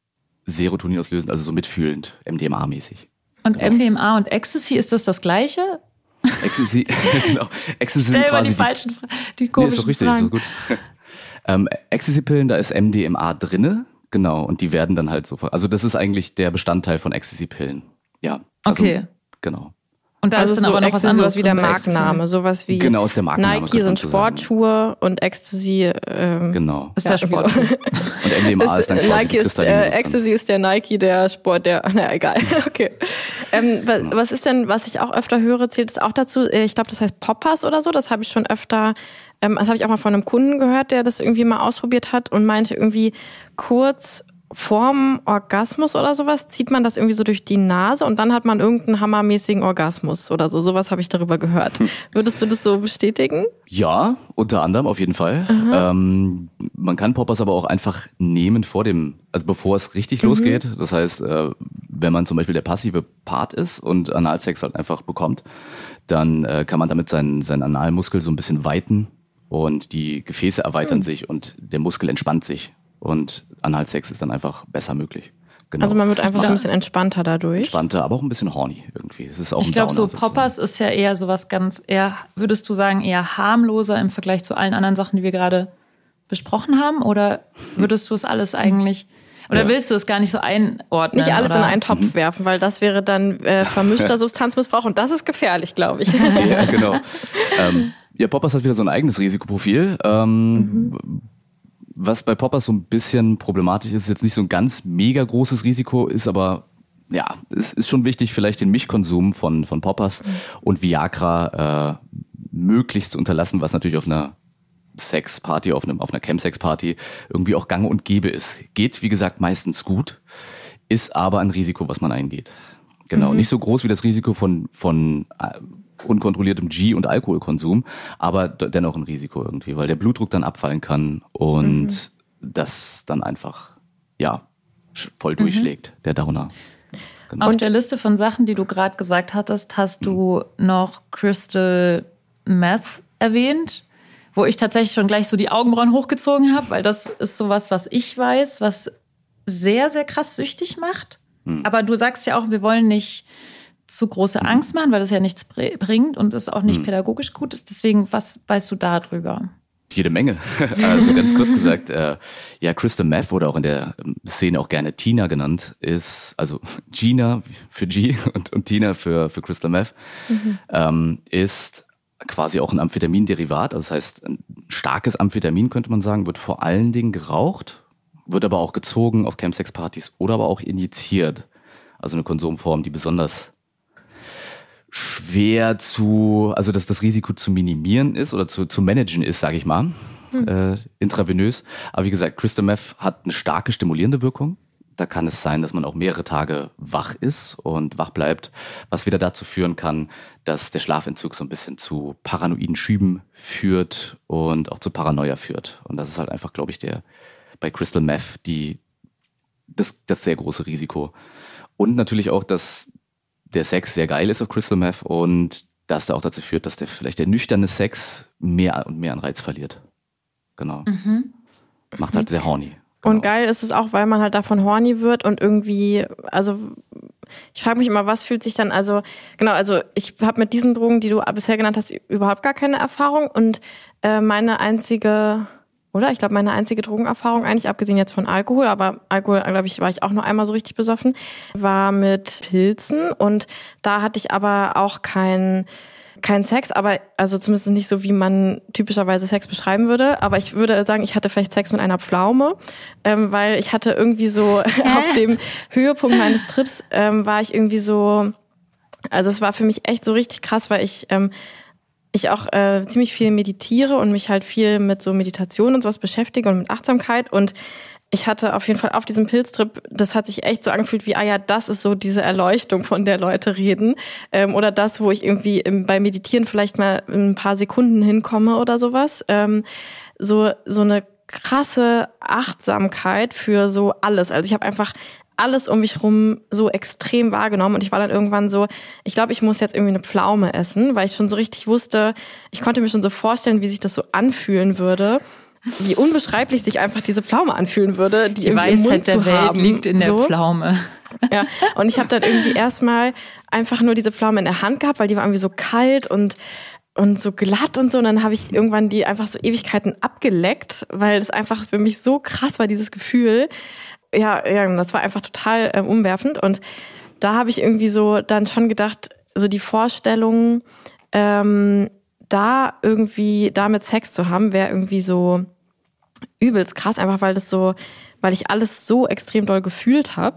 Serotonin auslösend, also so mitfühlend, M D M A-mäßig. Und genau. M D M A und Ecstasy, ist das das Gleiche? Ecstasy, genau. Ecstasy Stell sind mal quasi die falschen Fragen, die nee, komischen ist doch richtig, Fragen. ist doch gut. ähm, Ecstasy-Pillen, da ist M D M A drinne, genau, und die werden dann halt so, also das ist eigentlich der Bestandteil von Ecstasy-Pillen. Ja. Also, okay. Genau. Und da also ist dann so aber noch was Ecstasy, anderes sowas wie der drin bei Ecstasy. Markenname, sowas wie Genau, ist der Markenname, Nike könnte man sind so sagen. Sportschuhe und Ecstasy ähm, Genau. Ist ja, der irgendwie Sport. so. Und M D M A ist, ist, dann quasi Nike die ist, kristalline äh, Substanz. Ecstasy ist der Nike, der Sport, der, na egal, okay. Ähm, was, Genau. was ist denn, was ich auch öfter höre, zählt es auch dazu, ich glaube, das heißt Poppers oder so, das habe ich schon öfter, ähm, das habe ich auch mal von einem Kunden gehört, der das irgendwie mal ausprobiert hat und meinte irgendwie kurz vorm Orgasmus oder sowas, zieht man das irgendwie so durch die Nase und dann hat man irgendeinen hammermäßigen Orgasmus oder so. Sowas habe ich darüber gehört. Würdest du das so bestätigen? Ja, unter anderem auf jeden Fall. Ähm, man kann Poppers aber auch einfach nehmen vor dem, also bevor es richtig Mhm. losgeht. Das heißt, äh, wenn man zum Beispiel der passive Part ist und Analsex halt einfach bekommt, dann äh, kann man damit seinen, seinen Analmuskel so ein bisschen weiten und die Gefäße erweitern Mhm. sich und der Muskel entspannt sich. Und Analsex ist dann einfach besser möglich. Genau. Also man wird einfach so Ja. ein bisschen entspannter dadurch. Entspannter, aber auch ein bisschen horny irgendwie. Es ist auch Ich ein glaube, so Downer sozusagen. Poppers ist ja eher sowas ganz, eher, würdest du sagen, eher harmloser im Vergleich zu allen anderen Sachen, die wir gerade besprochen haben? Oder würdest du es alles eigentlich, oder Ja. willst du es gar nicht so einordnen? Nicht alles oder? in einen Topf werfen, weil das wäre dann äh, vermischter Substanzmissbrauch und das ist gefährlich, glaube ich. Ja, genau. ähm, ja, Poppers hat wieder so ein eigenes Risikoprofil. Ähm, Mhm. Was bei Poppers so ein bisschen problematisch ist, ist jetzt nicht so ein ganz mega großes Risiko, ist aber, ja, es ist schon wichtig, vielleicht den Mischkonsum von, von Poppers und Viagra äh, möglichst zu unterlassen, was natürlich auf einer Sexparty, auf, einem, auf einer Chemsex-Party irgendwie auch gang und gäbe ist. Geht, wie gesagt, meistens gut, ist aber ein Risiko, was man eingeht. Genau, Mhm. nicht so groß wie das Risiko von, von äh, unkontrolliertem G- und Alkoholkonsum, aber d- dennoch ein Risiko irgendwie, weil der Blutdruck dann abfallen kann und Mhm. das dann einfach, ja, sch- voll durchschlägt, der Downer. Genau. Auf der Liste von Sachen, die du gerade gesagt hattest, hast du noch Crystal Meth erwähnt, wo ich tatsächlich schon gleich so die Augenbrauen hochgezogen habe, weil das ist sowas, was ich weiß, was sehr, sehr krass süchtig macht. Hm. Aber du sagst ja auch, wir wollen nicht zu große Angst machen, weil das ja nichts br- bringt und es auch nicht Hm. pädagogisch gut ist. Deswegen, was weißt du da drüber? Jede Menge. Also ganz kurz gesagt, äh, ja, Crystal Meth oder auch in der ähm, Szene auch gerne Tina genannt, ist, also Gina für G und, und Tina für, für Crystal Meth, ähm, ist quasi auch ein Amphetaminderivat. Also das heißt, ein starkes Amphetamin könnte man sagen, wird vor allen Dingen geraucht, wird aber auch gezogen auf Chemsex-Partys oder aber auch injiziert. Also eine Konsumform, die besonders schwer zu, also dass das Risiko zu minimieren ist oder zu, zu managen ist, sage ich mal, hm. äh, intravenös. Aber wie gesagt, Crystal Meth hat eine starke stimulierende Wirkung. Da kann es sein, dass man auch mehrere Tage wach ist und wach bleibt, was wieder dazu führen kann, dass der Schlafentzug so ein bisschen zu paranoiden Schüben führt und auch zu Paranoia führt. Und das ist halt einfach, glaube ich, der bei Crystal Meth die das, das sehr große Risiko. Und natürlich auch, dass der Sex sehr geil ist auf Crystal Meth und das da auch dazu führt, dass der vielleicht der nüchterne Sex mehr und mehr an Reiz verliert. Genau. Mhm. Macht halt sehr horny. Genau. Und geil ist es auch, weil man halt davon horny wird und irgendwie, also ich frage mich immer, was fühlt sich dann, also genau, also ich habe mit diesen Drogen, die du bisher genannt hast, überhaupt gar keine Erfahrung und äh, meine einzige, oder? Ich glaube, meine einzige Drogenerfahrung, eigentlich abgesehen jetzt von Alkohol, aber Alkohol, glaube ich, war ich auch nur einmal so richtig besoffen, war mit Pilzen und da hatte ich aber auch kein kein Sex, aber also zumindest nicht so, wie man typischerweise Sex beschreiben würde. Aber ich würde sagen, ich hatte vielleicht Sex mit einer Pflaume, ähm, weil ich hatte irgendwie so auf dem Höhepunkt meines Trips ähm, war ich irgendwie so, also es war für mich echt so richtig krass, weil ich ähm, ich auch äh, ziemlich viel meditiere und mich halt viel mit so Meditation und sowas beschäftige und mit Achtsamkeit und ich hatte auf jeden Fall auf diesem Pilztrip, das hat sich echt so angefühlt wie, ah ja, das ist so diese Erleuchtung, von der Leute reden. Ähm, oder das, wo ich irgendwie im, beim Meditieren vielleicht mal ein paar Sekunden hinkomme oder sowas. Ähm, so so eine krasse Achtsamkeit für so alles. Also ich habe einfach alles um mich rum so extrem wahrgenommen und ich war dann irgendwann so, ich glaube, ich muss jetzt irgendwie eine Pflaume essen, weil ich schon so richtig wusste, ich konnte mir schon so vorstellen, wie sich das so anfühlen würde. wie unbeschreiblich sich einfach diese Pflaume anfühlen würde, die, die Weisheit der Welt haben. liegt in der so. Pflaume. Ja, und ich habe dann irgendwie erstmal einfach nur diese Pflaume in der Hand gehabt, weil die war irgendwie so kalt und und so glatt und so. Und dann habe ich irgendwann die einfach so Ewigkeiten abgeleckt, weil das einfach für mich so krass war, dieses Gefühl. Ja, ja, das war einfach total äh, umwerfend. Und da habe ich irgendwie so dann schon gedacht, so die Vorstellung, ähm, da irgendwie damit Sex zu haben, wäre irgendwie so übelst krass, einfach weil das so, weil ich alles so extrem doll gefühlt habe.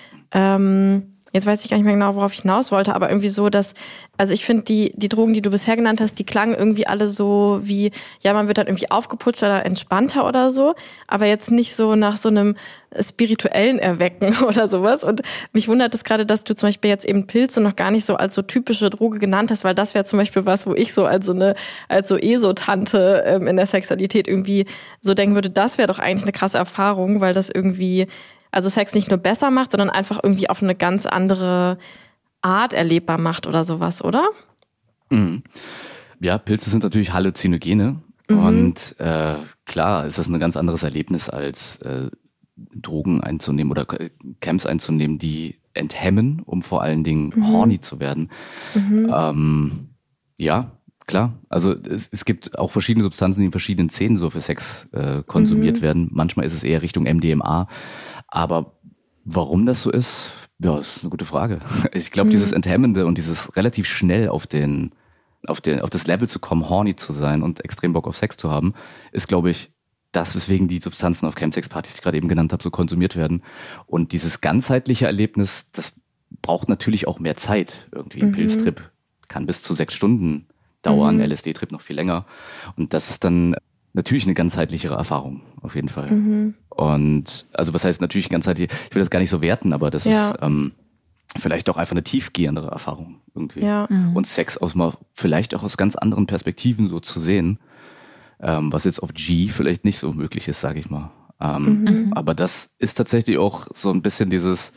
Ähm, Jetzt weiß ich gar nicht mehr genau, worauf ich hinaus wollte, aber irgendwie so, dass, also ich finde, die die Drogen, die du bisher genannt hast, die klangen irgendwie alle so wie, ja, man wird dann irgendwie aufgeputscht oder entspannter oder so, aber jetzt nicht so nach so einem spirituellen Erwecken oder sowas. Und mich wundert es gerade, dass du zum Beispiel jetzt eben Pilze noch gar nicht so als so typische Droge genannt hast, weil das wäre zum Beispiel was, wo ich so als so eine, als so ESO-Tante ähm, in der Sexualität irgendwie so denken würde, das wäre doch eigentlich eine krasse Erfahrung, weil das irgendwie also Sex nicht nur besser macht, sondern einfach irgendwie auf eine ganz andere Art erlebbar macht oder sowas, oder? Mhm. Ja, Pilze sind natürlich Halluzinogene. Mhm. Und äh, klar ist das ein ganz anderes Erlebnis, als äh, Drogen einzunehmen oder Camps einzunehmen, die enthemmen, um vor allen Dingen mhm. horny zu werden. Mhm. Ähm, ja, klar. Also es, es gibt auch verschiedene Substanzen, die in verschiedenen Szenen so für Sex äh, konsumiert mhm. werden. Manchmal ist es eher Richtung M D M A. Aber warum das so ist, ja, ist eine gute Frage. Ich glaube, mhm. dieses Enthemmende und dieses relativ schnell auf den, auf den, auf das Level zu kommen, horny zu sein und extrem Bock auf Sex zu haben, ist, glaube ich, das, weswegen die Substanzen auf Chemsex-Partys, die ich gerade eben genannt habe, so konsumiert werden. Und dieses ganzheitliche Erlebnis, das braucht natürlich auch mehr Zeit irgendwie. Ein mhm. Pilztrip kann bis zu sechs Stunden dauern, mhm. L S D-Trip noch viel länger. Und das ist dann natürlich eine ganzheitlichere Erfahrung, auf jeden Fall. Mhm. Und also was heißt natürlich ganzheitlich, ich will das gar nicht so werten, aber das ja. ist ähm, vielleicht auch einfach eine tiefgehendere Erfahrung irgendwie. Ja. Mhm. Und Sex aus mal vielleicht auch aus ganz anderen Perspektiven so zu sehen, ähm, was jetzt auf G vielleicht nicht so möglich ist, sage ich mal. Ähm, mhm. Aber das ist tatsächlich auch so ein bisschen dieses,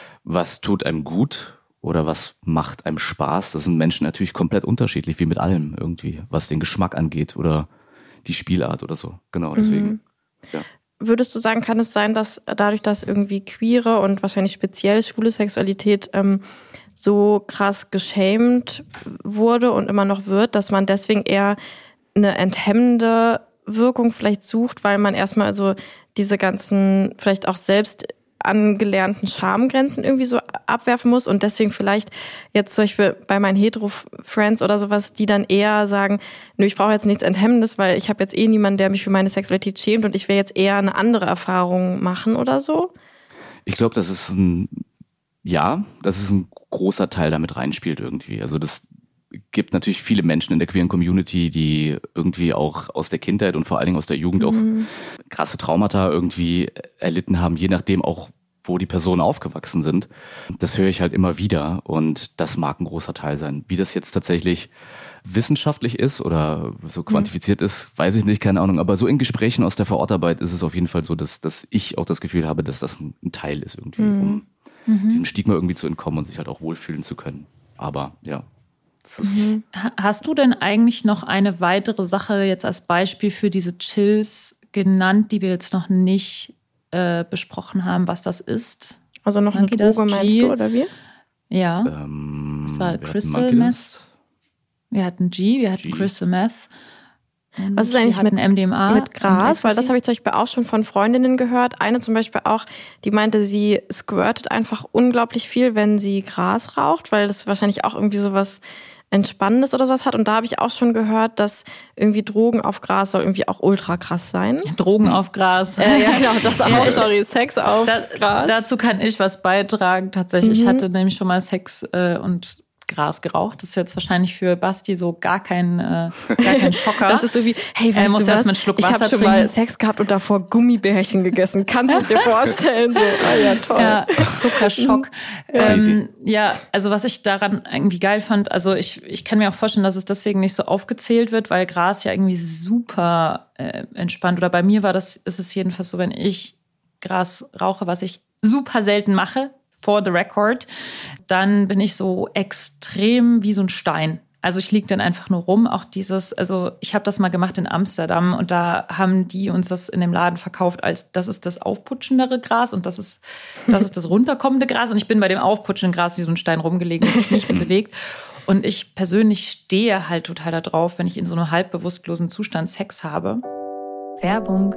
was tut einem gut oder was macht einem Spaß. Das sind Menschen natürlich komplett unterschiedlich, wie mit allem irgendwie, was den Geschmack angeht oder die Spielart oder so. Genau, deswegen. Mhm. Ja. Würdest du sagen, kann es sein, dass dadurch, dass irgendwie queere und wahrscheinlich speziell schwule Sexualität ähm, so krass geschämt wurde und immer noch wird, dass man deswegen eher eine enthemmende Wirkung vielleicht sucht, weil man erstmal so diese ganzen vielleicht auch selbst angelernten Schamgrenzen irgendwie so abwerfen muss und deswegen vielleicht jetzt zum Beispiel bei meinen Hetero-Friends oder sowas, die dann eher sagen, nö, ich brauche jetzt nichts Enthemmendes, weil ich habe jetzt eh niemanden, der mich für meine Sexualität schämt und ich will jetzt eher eine andere Erfahrung machen oder so? Ich glaube, das ist ein, ja, das ist ein großer Teil, der mit reinspielt irgendwie. Also das gibt natürlich viele Menschen in der queeren Community, die irgendwie auch aus der Kindheit und vor allen Dingen aus der Jugend mhm. auch krasse Traumata irgendwie erlitten haben, je nachdem auch, wo die Personen aufgewachsen sind. Das höre ich halt immer wieder und das mag ein großer Teil sein. Wie das jetzt tatsächlich wissenschaftlich ist oder so quantifiziert mhm. ist, weiß ich nicht, keine Ahnung. Aber so in Gesprächen aus der Vorortarbeit ist es auf jeden Fall so, dass, dass ich auch das Gefühl habe, dass das ein, ein Teil ist irgendwie, mhm. um mhm. diesem Stigma irgendwie zu entkommen und sich halt auch wohlfühlen zu können. Aber ja. Mhm. Hast du denn eigentlich noch eine weitere Sache jetzt als Beispiel für diese Chills genannt, die wir jetzt noch nicht äh, besprochen haben, was das ist? Also noch Monkey eine Droge meinst du, oder wie? Ja. Ähm, das war Crystal Meth. Wir hatten G, wir hatten G. Crystal Meth. Was ist eigentlich mit M D M A? Mit Gras? Weil das habe ich zum Beispiel auch schon von Freundinnen gehört. Eine zum Beispiel auch, die meinte, sie squirtet einfach unglaublich viel, wenn sie Gras raucht, weil das wahrscheinlich auch irgendwie sowas Entspannendes oder sowas hat. Und da habe ich auch schon gehört, dass irgendwie Drogen auf Gras soll irgendwie auch ultra krass sein. Drogen auf Gras. Äh, ja, genau, das auch. Ja, sorry, Sex auf da, Gras. Dazu kann ich was beitragen. Tatsächlich, mhm. ich hatte nämlich schon mal Sex äh, und Gras geraucht. Das ist jetzt wahrscheinlich für Basti so gar kein, äh, gar kein Schocker. Das ist so wie, hey, weißt er muss du was? Einen Schluck ich Wasser habe schon mal Sex gehabt und davor Gummibärchen gegessen. Kannst du es dir vorstellen? So, oh ja, toll. Ja, Zuckerschock. ähm, ja, also was ich daran irgendwie geil fand, also ich, ich kann mir auch vorstellen, dass es deswegen nicht so aufgezählt wird, weil Gras ja irgendwie super äh, entspannt. Oder bei mir war das, ist es jedenfalls so, wenn ich Gras rauche, was ich super selten mache, for the record, dann bin ich so extrem wie so ein Stein. Also ich liege dann einfach nur rum. Auch dieses, also ich habe das mal gemacht in Amsterdam und da haben die uns das in dem Laden verkauft als, das ist das aufputschendere Gras und das ist das ist das runterkommende Gras. Und ich bin bei dem aufputschenden Gras wie so ein Stein rumgelegen und mich nicht mehr bewegt. Und ich persönlich stehe halt total da drauf, wenn ich in so einem halb bewusstlosen Zustand Sex habe. Werbung.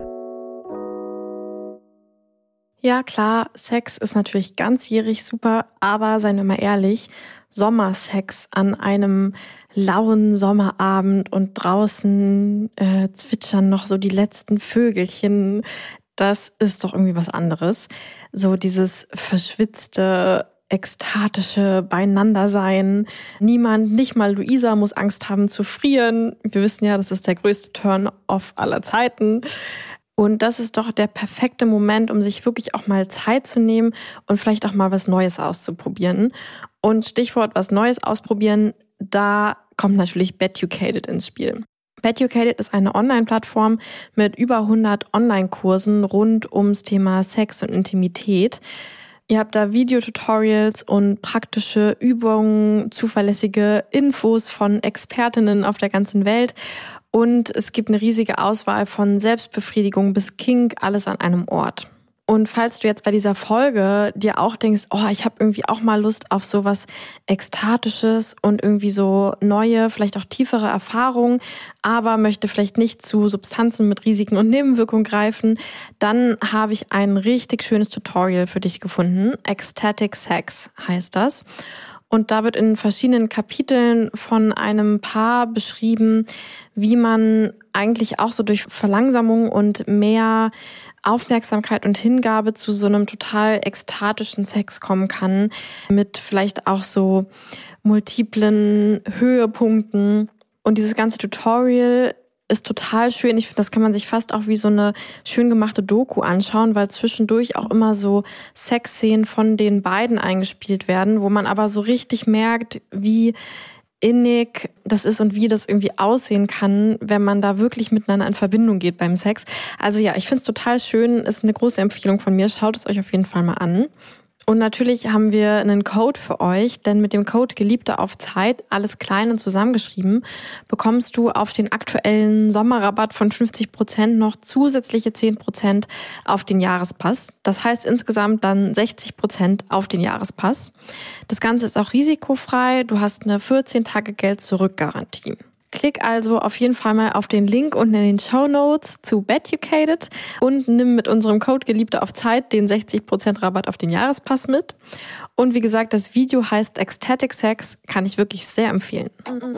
Ja, klar, Sex ist natürlich ganzjährig super, aber seien wir mal ehrlich, Sommersex an einem lauen Sommerabend und draußen äh, zwitschern noch so die letzten Vögelchen, das ist doch irgendwie was anderes. So dieses verschwitzte, ekstatische Beieinandersein. Niemand, nicht mal Luisa, muss Angst haben zu frieren. Wir wissen ja, das ist der größte Turn-off aller Zeiten. Und das ist doch der perfekte Moment, um sich wirklich auch mal Zeit zu nehmen und vielleicht auch mal was Neues auszuprobieren. Und Stichwort was Neues ausprobieren, da kommt natürlich Beducated ins Spiel. Beducated ist eine Online-Plattform mit über hundert Online-Kursen rund ums Thema Sex und Intimität. Ihr habt da Videotutorials und praktische Übungen, zuverlässige Infos von Expertinnen auf der ganzen Welt. Und es gibt eine riesige Auswahl von Selbstbefriedigung bis Kink, alles an einem Ort. Und falls du jetzt bei dieser Folge dir auch denkst, oh, ich habe irgendwie auch mal Lust auf sowas Ekstatisches und irgendwie so neue, vielleicht auch tiefere Erfahrungen, aber möchte vielleicht nicht zu Substanzen mit Risiken und Nebenwirkungen greifen, dann habe ich ein richtig schönes Tutorial für dich gefunden. Ecstatic Sex heißt das. Und da wird in verschiedenen Kapiteln von einem Paar beschrieben, wie man eigentlich auch so durch Verlangsamung und mehr Aufmerksamkeit und Hingabe zu so einem total ekstatischen Sex kommen kann, mit vielleicht auch so multiplen Höhepunkten. Und dieses ganze Tutorial ist total schön. Ich finde, das kann man sich fast auch wie so eine schön gemachte Doku anschauen, weil zwischendurch auch immer so Sexszenen von den beiden eingespielt werden, wo man aber so richtig merkt, wie innig das ist und wie das irgendwie aussehen kann, wenn man da wirklich miteinander in Verbindung geht beim Sex. Also ja, ich finde es total schön, ist eine große Empfehlung von mir. Schaut es euch auf jeden Fall mal an. Und natürlich haben wir einen Code für euch, denn mit dem Code Geliebte auf Zeit, alles klein und zusammengeschrieben, bekommst du auf den aktuellen Sommerrabatt von fünfzig Prozent noch zusätzliche zehn Prozent auf den Jahrespass. Das heißt insgesamt dann sechzig Prozent auf den Jahrespass. Das Ganze ist auch risikofrei. Du hast eine vierzehn Tage Geld-Zurück-Garantie. Klick also auf jeden Fall mal auf den Link unten in den Shownotes zu Beducated und nimm mit unserem Code Geliebte auf Zeit den sechzig Prozent Rabatt auf den Jahrespass mit. Und wie gesagt, das Video heißt Ecstatic Sex, kann ich wirklich sehr empfehlen.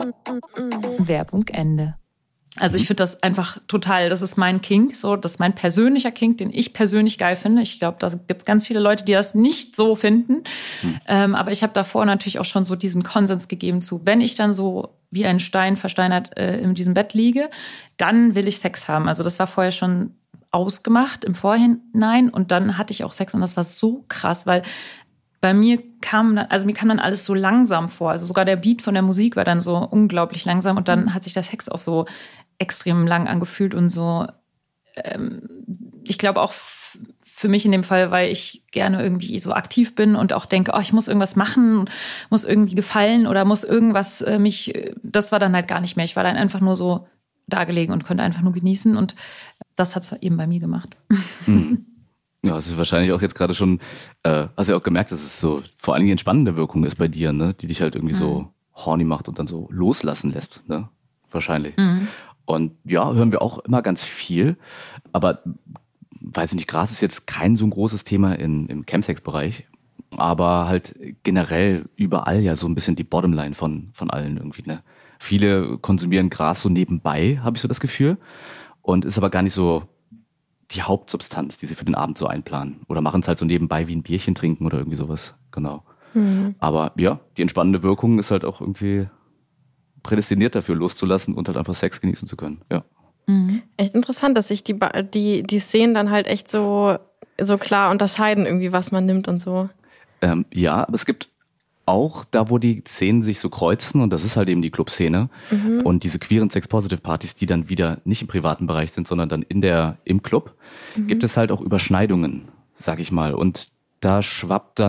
Werbung Ende. Also ich finde das einfach total, das ist mein Kink, so, das ist mein persönlicher Kink, den ich persönlich geil finde. Ich glaube, da gibt es ganz viele Leute, die das nicht so finden. Mhm. Ähm, aber ich habe davor natürlich auch schon so diesen Konsens gegeben zu, wenn ich dann so wie ein Stein versteinert äh, in diesem Bett liege, dann will ich Sex haben. Also das war vorher schon ausgemacht im Vorhinein und dann hatte ich auch Sex und das war so krass, weil bei mir kam dann, also mir kam dann alles so langsam vor. Also sogar der Beat von der Musik war dann so unglaublich langsam und dann hat sich der Sex auch so extrem lang angefühlt und so. Ähm, ich glaube auch f- für mich in dem Fall, weil ich gerne irgendwie so aktiv bin und auch denke, oh, ich muss irgendwas machen, muss irgendwie gefallen oder muss irgendwas äh, mich, das war dann halt gar nicht mehr. Ich war dann einfach nur so dagelegen und konnte einfach nur genießen und das hat es eben bei mir gemacht. Mhm. Ja, das ist wahrscheinlich auch jetzt gerade schon, äh, hast du ja auch gemerkt, dass es so vor allen Dingen entspannende Wirkung ist bei dir, ne, die dich halt irgendwie mhm. so horny macht und dann so loslassen lässt, ne, wahrscheinlich. Mhm. Und ja, hören wir auch immer ganz viel, aber weiß ich nicht, Gras ist jetzt kein so ein großes Thema in, im Chemsex-Bereich, aber halt generell überall ja so ein bisschen die Bottomline von, von allen irgendwie, ne. Viele konsumieren Gras so nebenbei, habe ich so das Gefühl, und ist aber gar nicht so die Hauptsubstanz, die sie für den Abend so einplanen. Oder machen es halt so nebenbei wie ein Bierchen trinken oder irgendwie sowas, genau. Mhm. Aber ja, die entspannende Wirkung ist halt auch irgendwie prädestiniert dafür, loszulassen und halt einfach Sex genießen zu können, ja. Mhm. Echt interessant, dass sich die, die, die Szenen dann halt echt so, so klar unterscheiden irgendwie, was man nimmt und so. Ähm, ja, aber es gibt auch da, wo die Szenen sich so kreuzen, und das ist halt eben die Clubszene, mhm. und diese queeren Sex-Positive-Partys, die dann wieder nicht im privaten Bereich sind, sondern dann in der, im Club, mhm. gibt es halt auch Überschneidungen, sag ich mal. Und da schwappt dann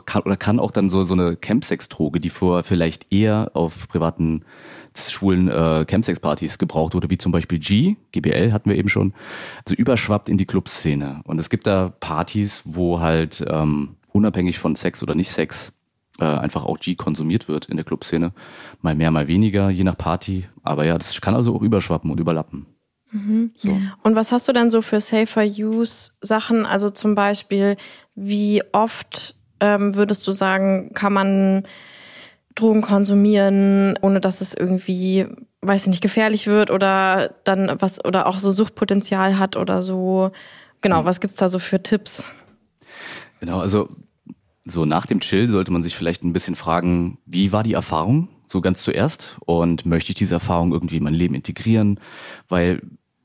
kann, oder kann auch dann so, so eine Campsex-Droge, die vorher vielleicht eher auf privaten schwulen äh, Campsex-Partys gebraucht wurde, wie zum Beispiel G, G B L hatten wir eben schon, so überschwappt in die Clubszene. Und es gibt da Partys, wo halt ähm, unabhängig von Sex oder nicht Sex äh, einfach auch G konsumiert wird in der Clubszene. Mal mehr, mal weniger, je nach Party. Aber ja, das kann also auch überschwappen und überlappen. Mhm. So. Und was hast du dann so für Safer-Use-Sachen? Also zum Beispiel, wie oft ähm, würdest du sagen, kann man Drogen konsumieren, ohne dass es irgendwie, weiß ich nicht, gefährlich wird oder dann was oder auch so Suchtpotenzial hat oder so. Genau, was gibt's da so für Tipps? Genau, also so nach dem Chill sollte man sich vielleicht ein bisschen fragen, wie war die Erfahrung so ganz zuerst und möchte ich diese Erfahrung irgendwie in mein Leben integrieren, weil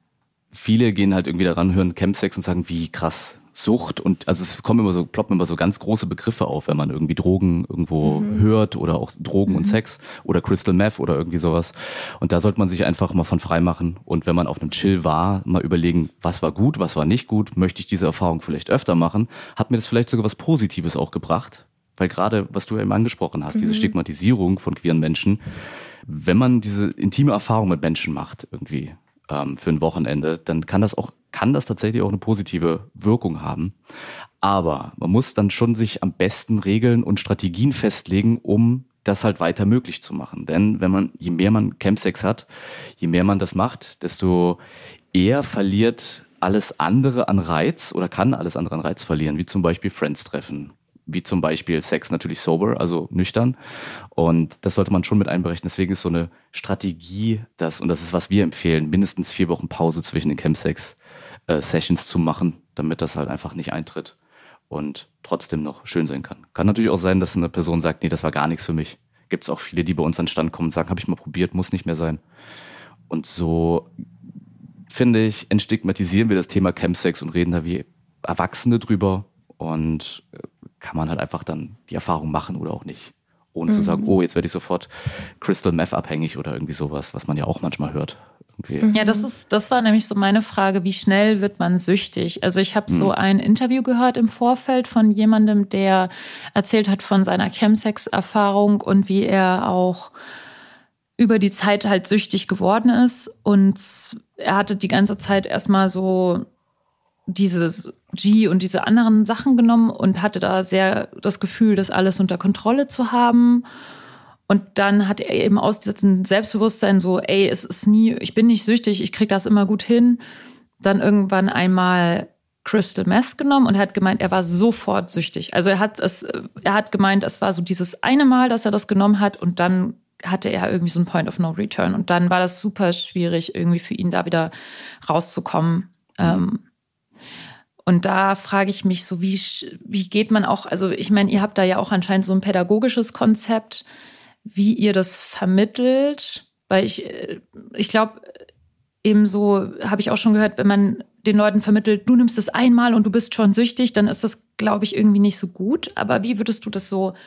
viele gehen halt irgendwie daran, hören Campsex und sagen, wie krass, Sucht und also es kommen immer so, ploppen immer so ganz große Begriffe auf, wenn man irgendwie Drogen irgendwo mhm. hört oder auch Drogen mhm. und Sex oder Crystal Meth oder irgendwie sowas. Und da sollte man sich einfach mal von frei machen und wenn man auf einem Chill war, mal überlegen, was war gut, was war nicht gut, möchte ich diese Erfahrung vielleicht öfter machen, hat mir das vielleicht sogar was Positives auch gebracht, weil gerade, was du ja eben angesprochen hast, mhm. diese Stigmatisierung von queeren Menschen, wenn man diese intime Erfahrung mit Menschen macht irgendwie, für ein Wochenende, dann kann das auch, kann das tatsächlich auch eine positive Wirkung haben. Aber man muss dann schon sich am besten Regeln und Strategien festlegen, um das halt weiter möglich zu machen. Denn wenn man, je mehr man Campsex hat, je mehr man das macht, desto eher verliert alles andere an Reiz oder kann alles andere an Reiz verlieren, wie zum Beispiel Friends treffen, wie zum Beispiel Sex natürlich sober, also nüchtern. Und das sollte man schon mit einberechnen. Deswegen ist so eine Strategie, das, und das ist, was wir empfehlen, mindestens vier Wochen Pause zwischen den Campsex-Sessions zu machen, damit das halt einfach nicht eintritt und trotzdem noch schön sein kann. Kann natürlich auch sein, dass eine Person sagt, nee, das war gar nichts für mich. Gibt es auch viele, die bei uns an den Stand kommen und sagen, habe ich mal probiert, muss nicht mehr sein. Und so, finde ich, entstigmatisieren wir das Thema Campsex und reden da wie Erwachsene drüber und kann man halt einfach dann die Erfahrung machen oder auch nicht. Ohne mhm. zu sagen, oh, jetzt werde ich sofort Crystal Meth abhängig oder irgendwie sowas, was man ja auch manchmal hört. Irgendwie. Ja, das ist, das war nämlich so meine Frage, wie schnell wird man süchtig? Also ich habe mhm. so ein Interview gehört im Vorfeld von jemandem, der erzählt hat von seiner Chemsex-Erfahrung und wie er auch über die Zeit halt süchtig geworden ist. Und er hatte die ganze Zeit erstmal so dieses G und diese anderen Sachen genommen und hatte da sehr das Gefühl, das alles unter Kontrolle zu haben. Und dann hat er eben aus diesem Selbstbewusstsein so, ey, es ist nie, ich bin nicht süchtig, ich krieg das immer gut hin. Dann irgendwann einmal Crystal Meth genommen und er hat gemeint, er war sofort süchtig. Also er hat es, er hat gemeint, es war so dieses eine Mal, dass er das genommen hat und dann hatte er irgendwie so einen Point of No Return. Und dann war das super schwierig, irgendwie für ihn da wieder rauszukommen. Mhm. Ähm, Und da frage ich mich so, wie, wie geht man auch, also ich meine, ihr habt da ja auch anscheinend so ein pädagogisches Konzept, wie ihr das vermittelt, weil ich, ich glaube, eben so habe ich auch schon gehört, wenn man den Leuten vermittelt, du nimmst es einmal und du bist schon süchtig, dann ist das, glaube ich, irgendwie nicht so gut. Aber wie würdest du das so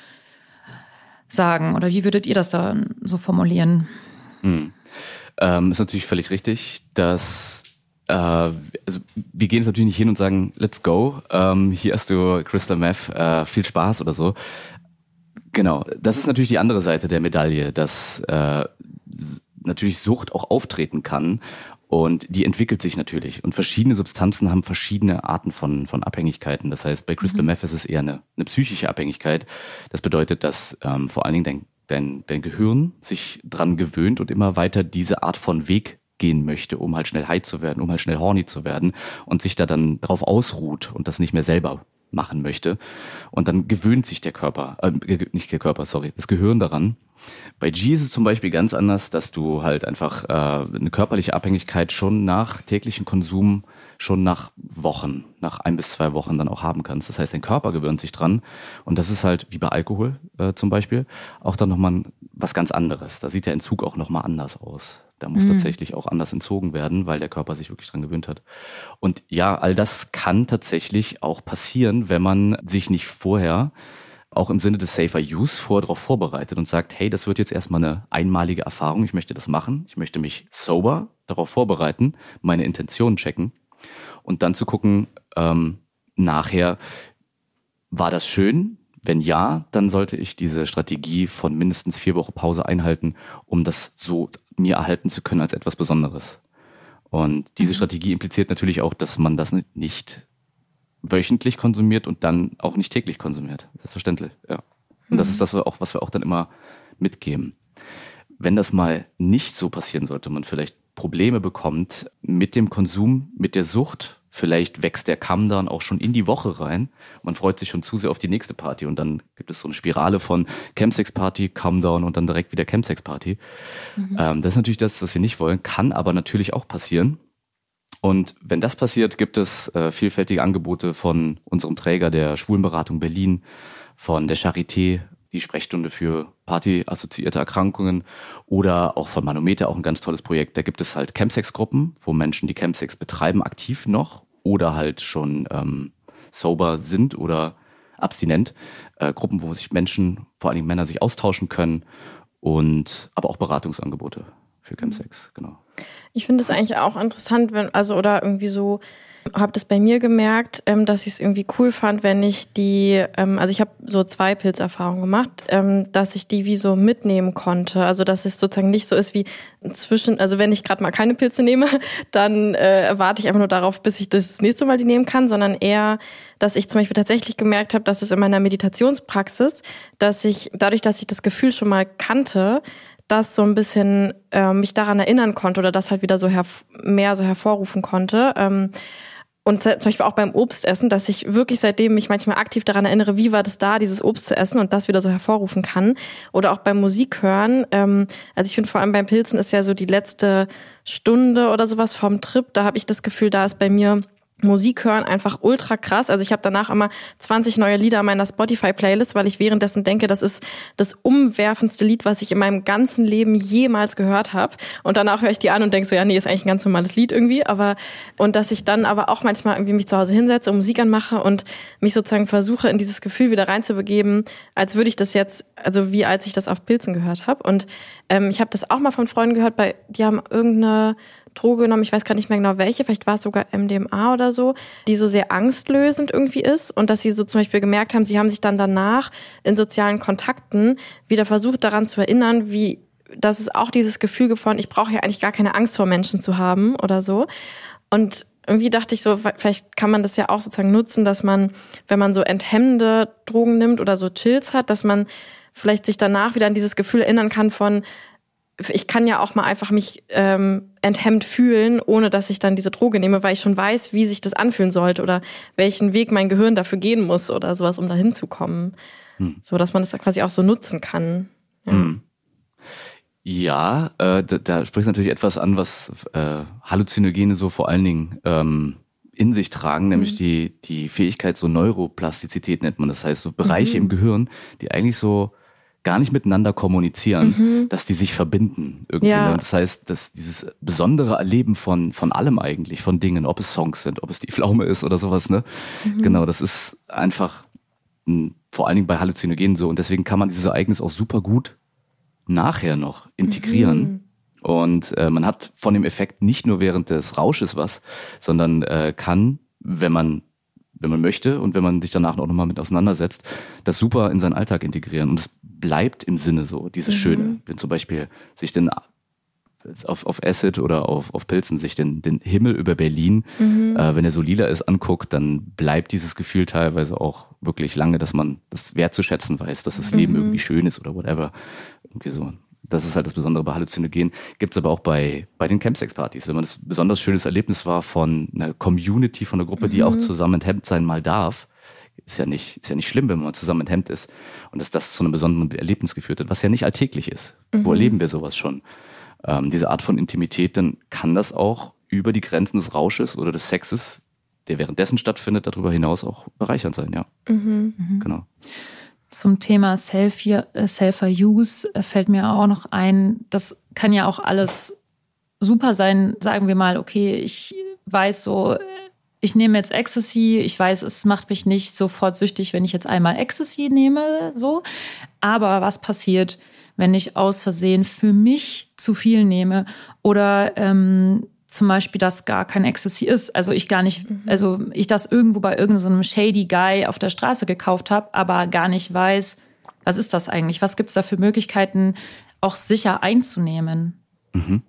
sagen oder wie würdet ihr das da so formulieren? Hm. Ähm, ist natürlich völlig richtig, dass also wir gehen jetzt natürlich nicht hin und sagen, let's go, ähm, hier hast du Crystal Meth, äh, viel Spaß oder so. Genau, das ist natürlich die andere Seite der Medaille, dass äh, natürlich Sucht auch auftreten kann und die entwickelt sich natürlich. Und verschiedene Substanzen haben verschiedene Arten von von Abhängigkeiten. Das heißt, bei Crystal mhm. Meth ist es eher eine, eine psychische Abhängigkeit. Das bedeutet, dass ähm, vor allen Dingen dein, dein, dein Gehirn sich dran gewöhnt und immer weiter diese Art von Weg gehen möchte, um halt schnell high zu werden, um halt schnell horny zu werden und sich da dann drauf ausruht und das nicht mehr selber machen möchte. Und dann gewöhnt sich der Körper, äh, nicht der Körper, sorry, das Gehirn daran. Bei G ist es zum Beispiel ganz anders, dass du halt einfach äh, eine körperliche Abhängigkeit schon nach täglichem Konsum, schon nach Wochen, nach ein bis zwei Wochen dann auch haben kannst. Das heißt, dein Körper gewöhnt sich dran und das ist halt wie bei Alkohol äh, zum Beispiel auch dann nochmal was ganz anderes. Da sieht der Entzug auch nochmal anders aus. Da muss mhm. tatsächlich auch anders entzogen werden, weil der Körper sich wirklich dran gewöhnt hat. Und ja, all das kann tatsächlich auch passieren, wenn man sich nicht vorher, auch im Sinne des Safer Use, vorher darauf vorbereitet und sagt, hey, das wird jetzt erstmal eine einmalige Erfahrung, ich möchte das machen, ich möchte mich sober darauf vorbereiten, meine Intentionen checken und dann zu gucken, ähm, nachher, war das schön? Wenn ja, dann sollte ich diese Strategie von mindestens vier Wochen Pause einhalten, um das so mir erhalten zu können als etwas Besonderes. Und diese mhm. Strategie impliziert natürlich auch, dass man das nicht wöchentlich konsumiert und dann auch nicht täglich konsumiert. Selbstverständlich, ja. Und mhm. das ist das, auch, was wir auch dann immer mitgeben. Wenn das mal nicht so passieren sollte, man vielleicht Probleme bekommt mit dem Konsum, mit der Sucht, vielleicht wächst der Kamm dann auch schon in die Woche rein. Man freut sich schon zu sehr auf die nächste Party und dann gibt es so eine Spirale von Chemsex-Party, Come-Down und dann direkt wieder Chemsex-Party. Mhm. Ähm, das ist natürlich das, was wir nicht wollen, kann aber natürlich auch passieren. Und wenn das passiert, gibt es äh, vielfältige Angebote von unserem Träger der Schwulenberatung Berlin, von der Charité, die Sprechstunde für partyassoziierte Erkrankungen oder auch von Manometer, auch ein ganz tolles Projekt. Da gibt es halt Chemsex-Gruppen, wo Menschen, die Chemsex betreiben, aktiv noch oder halt schon ähm, sober sind oder abstinent. Äh, Gruppen, wo sich Menschen, vor allem Männer, sich austauschen können und aber auch Beratungsangebote für Chemsex, genau. Ich finde es eigentlich auch interessant, wenn, also oder irgendwie so, habe das bei mir gemerkt, ähm, dass ich es irgendwie cool fand, wenn ich die, ähm, also ich habe so zwei Pilzerfahrungen gemacht, ähm, dass ich die wie so mitnehmen konnte. Also dass es sozusagen nicht so ist wie zwischen, also wenn ich gerade mal keine Pilze nehme, dann äh, warte ich einfach nur darauf, bis ich das nächste Mal die nehmen kann, sondern eher, dass ich zum Beispiel tatsächlich gemerkt habe, dass es in meiner Meditationspraxis, dass ich, dadurch, dass ich das Gefühl schon mal kannte, das so ein bisschen äh, mich daran erinnern konnte oder das halt wieder so herv- mehr so hervorrufen konnte. Ähm, und zum Beispiel auch beim Obstessen, dass ich wirklich seitdem mich manchmal aktiv daran erinnere, wie war das da, dieses Obst zu essen und das wieder so hervorrufen kann. Oder auch beim Musik hören. Ähm, also ich finde vor allem beim Pilzen ist ja so die letzte Stunde oder sowas vom Trip, da habe ich das Gefühl, da ist bei mir Musik hören einfach ultra krass. Also ich habe danach immer zwanzig neue Lieder in meiner Spotify-Playlist, weil ich währenddessen denke, das ist das umwerfendste Lied, was ich in meinem ganzen Leben jemals gehört habe. Und danach höre ich die an und denke so, ja, nee, ist eigentlich ein ganz normales Lied irgendwie. Aber und dass ich dann aber auch manchmal irgendwie mich zu Hause hinsetze und Musik anmache und mich sozusagen versuche, in dieses Gefühl wieder reinzubegeben, als würde ich das jetzt, also wie als ich das auf Pilzen gehört habe. Und ähm, ich habe das auch mal von Freunden gehört, bei die haben irgendeine Droge genommen, ich weiß gar nicht mehr genau welche, vielleicht war es sogar M D M A oder so, die so sehr angstlösend irgendwie ist und dass sie so zum Beispiel gemerkt haben, sie haben sich dann danach in sozialen Kontakten wieder versucht daran zu erinnern, wie, dass es auch dieses Gefühl gibt von, ich brauche ja eigentlich gar keine Angst vor Menschen zu haben oder so. Und irgendwie dachte ich so, vielleicht kann man das ja auch sozusagen nutzen, dass man, wenn man so enthemmende Drogen nimmt oder so Chills hat, dass man vielleicht sich danach wieder an dieses Gefühl erinnern kann von, ich kann ja auch mal einfach mich ähm, enthemmt fühlen, ohne dass ich dann diese Droge nehme, weil ich schon weiß, wie sich das anfühlen sollte oder welchen Weg mein Gehirn dafür gehen muss oder sowas, um da hinzukommen. Hm. So, dass man das quasi auch so nutzen kann. Ja, hm. ja äh, da, da sprichst du natürlich etwas an, was äh, Halluzinogene so vor allen Dingen ähm, in sich tragen, nämlich mhm. die, die Fähigkeit, so Neuroplastizität nennt man das. Heißt, so Bereiche mhm. im Gehirn, die eigentlich so gar nicht miteinander kommunizieren, mhm. dass die sich verbinden irgendwie. Ja. Und das heißt, dass dieses besondere Erleben von von allem eigentlich, von Dingen, ob es Songs sind, ob es die Pflaume ist oder sowas, ne? Mhm. Genau, das ist einfach m, vor allen Dingen bei Halluzinogenen so. Und deswegen kann man dieses Ereignis auch super gut nachher noch integrieren. Mhm. Und äh, man hat von dem Effekt nicht nur während des Rausches was, sondern äh, kann, wenn man wenn man möchte und wenn man sich danach auch nochmal mit auseinandersetzt, das super in seinen Alltag integrieren. Und es bleibt im Sinne so, dieses mhm. Schöne. Wenn zum Beispiel sich den auf, auf Acid oder auf, auf Pilzen sich den, den Himmel über Berlin, mhm. äh, wenn er so lila ist, anguckt, dann bleibt dieses Gefühl teilweise auch wirklich lange, dass man das wertzuschätzen weiß, dass das Leben mhm. irgendwie schön ist oder whatever. Irgendwie so. Das ist halt das Besondere bei Halluzinogen. Gibt es aber auch bei, bei den Chemsex-Partys. Wenn man das besonders schönes Erlebnis war von einer Community, von einer Gruppe, die mhm. auch zusammen enthemmt sein mal darf, ist ja nicht, ist ja nicht schlimm, wenn man zusammen enthemmt ist. Und dass das zu einem besonderen Erlebnis geführt hat, was ja nicht alltäglich ist. Mhm. Wo erleben wir sowas schon? Ähm, diese Art von Intimität, dann kann das auch über die Grenzen des Rausches oder des Sexes, der währenddessen stattfindet, darüber hinaus auch bereichernd sein, ja. Mhm. Genau. Zum Thema Safer-Use fällt mir auch noch ein, das kann ja auch alles super sein. Sagen wir mal, okay, ich weiß so, ich nehme jetzt Ecstasy, ich weiß, es macht mich nicht sofort süchtig, wenn ich jetzt einmal Ecstasy nehme, so. Aber was passiert, wenn ich aus Versehen für mich zu viel nehme oder ähm, zum Beispiel das gar kein Ecstasy ist. Also ich gar nicht, also ich das irgendwo bei irgendeinem shady Guy auf der Straße gekauft habe, aber gar nicht weiß, was ist das eigentlich? Was gibt es da für Möglichkeiten, auch sicher einzunehmen? Mhm.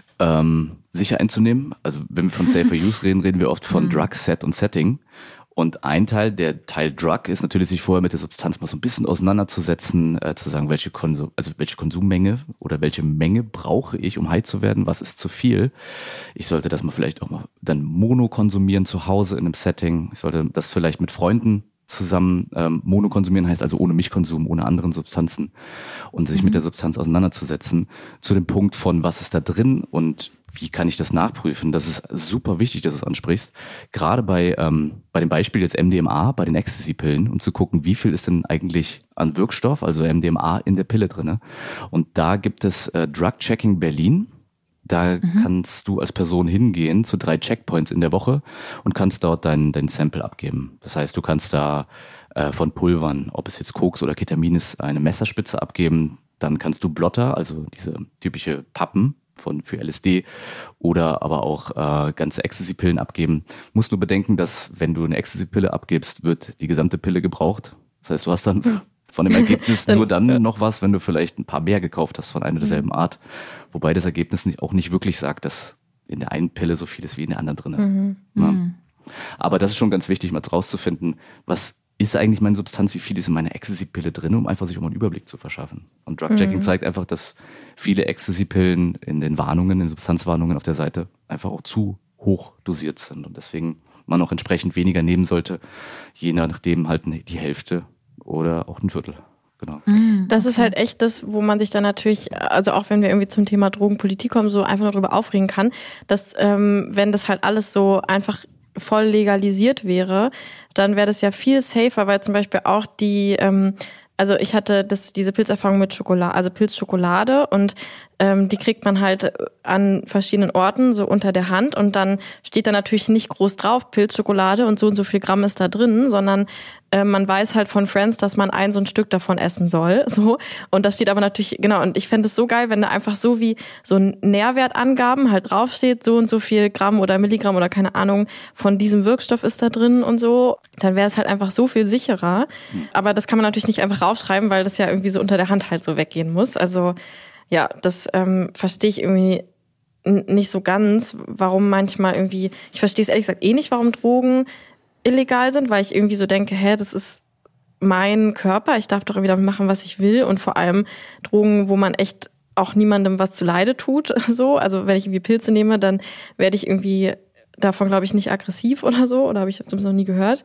Ähm, sicher einzunehmen, also wenn wir von Safer Use reden, reden wir oft von Drug, Set und Setting. Und ein Teil, der Teil Drug, ist natürlich, sich vorher mit der Substanz mal so ein bisschen auseinanderzusetzen, äh, zu sagen, welche Konsum, also welche Konsummenge oder welche Menge brauche ich, um high zu werden, was ist zu viel. Ich sollte das mal vielleicht auch mal dann mono konsumieren zu Hause in einem Setting. Ich sollte das vielleicht mit Freunden zusammen ähm, mono konsumieren, heißt also ohne Mischkonsum, ohne anderen Substanzen und sich mhm. mit der Substanz auseinanderzusetzen, zu dem Punkt von, was ist da drin und wie kann ich das nachprüfen? Das ist super wichtig, dass du es ansprichst. Gerade bei, ähm, bei dem Beispiel jetzt M D M A, bei den Ecstasy-Pillen, um zu gucken, wie viel ist denn eigentlich an Wirkstoff, also M D M A, in der Pille drin. Und da gibt es äh, Drug Checking Berlin. Da mhm. kannst du als Person hingehen zu drei Checkpoints in der Woche und kannst dort dein, dein Sample abgeben. Das heißt, du kannst da äh, von Pulvern, ob es jetzt Koks oder Ketamin ist, eine Messerspitze abgeben. Dann kannst du Blotter, also diese typische Pappen, von für L S D oder aber auch äh, ganze Ecstasy-Pillen abgeben. Musst nur bedenken, dass wenn du eine Ecstasy-Pille abgibst, wird die gesamte Pille gebraucht. Das heißt, du hast dann hm. von dem Ergebnis dann, nur dann ja. noch was, wenn du vielleicht ein paar mehr gekauft hast von einer derselben mhm. Art. Wobei das Ergebnis nicht, auch nicht wirklich sagt, dass in der einen Pille so viel ist wie in der anderen drin. Mhm. Ja. Mhm. Aber das ist schon ganz wichtig, mal rauszufinden, was ist eigentlich meine Substanz, wie viel ist in meiner Ecstasy-Pille drin, um einfach sich um einen Überblick zu verschaffen. Und Drug-Checking mhm. zeigt einfach, dass viele Ecstasy-Pillen in den Warnungen, in den Substanzwarnungen auf der Seite einfach auch zu hoch dosiert sind und deswegen man auch entsprechend weniger nehmen sollte, je nachdem halt die Hälfte oder auch ein Viertel. Genau. Das ist halt echt das, wo man sich dann natürlich, also auch wenn wir irgendwie zum Thema Drogenpolitik kommen, so einfach nur darüber aufregen kann, dass ähm, wenn das halt alles so einfach voll legalisiert wäre, dann wäre das ja viel safer, weil zum Beispiel auch die, ähm, also ich hatte das, diese Pilzerfahrung mit Schokolade, also Pilzschokolade und ähm, die kriegt man halt an verschiedenen Orten so unter der Hand und dann steht da natürlich nicht groß drauf Pilzschokolade und so und so viel Gramm ist da drin, sondern äh, man weiß halt von Friends, dass man ein so ein Stück davon essen soll, so und das steht aber natürlich, genau, und ich fände es so geil, wenn da einfach so wie so Nährwertangaben halt draufsteht, so und so viel Gramm oder Milligramm oder keine Ahnung von diesem Wirkstoff ist da drin und so, dann wäre es halt einfach so viel sicherer, aber das kann man natürlich nicht einfach raufschreiben, weil das ja irgendwie so unter der Hand halt so weggehen muss, also ja, das ähm, verstehe ich irgendwie n- nicht so ganz, warum manchmal irgendwie, ich verstehe es ehrlich gesagt eh nicht, warum Drogen illegal sind, weil ich irgendwie so denke, hä, das ist mein Körper, ich darf doch irgendwie damit machen, was ich will und vor allem Drogen, wo man echt auch niemandem was zuleide tut, so, also wenn ich irgendwie Pilze nehme, dann werde ich irgendwie davon, glaube ich, nicht aggressiv oder so, oder habe ich zumindest noch nie gehört.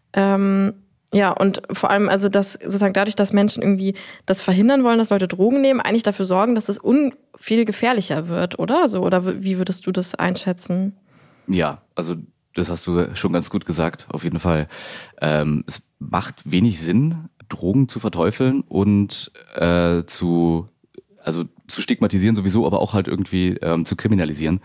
Ähm, Ja, und vor allem, also das sozusagen dadurch, dass Menschen irgendwie das verhindern wollen, dass Leute Drogen nehmen, eigentlich dafür sorgen, dass es un viel gefährlicher wird, oder? So, oder wie würdest du das einschätzen? Ja, also das hast du schon ganz gut gesagt, auf jeden Fall. Ähm, es macht wenig Sinn, Drogen zu verteufeln und äh, zu, also zu stigmatisieren sowieso, aber auch halt irgendwie ähm, zu kriminalisieren,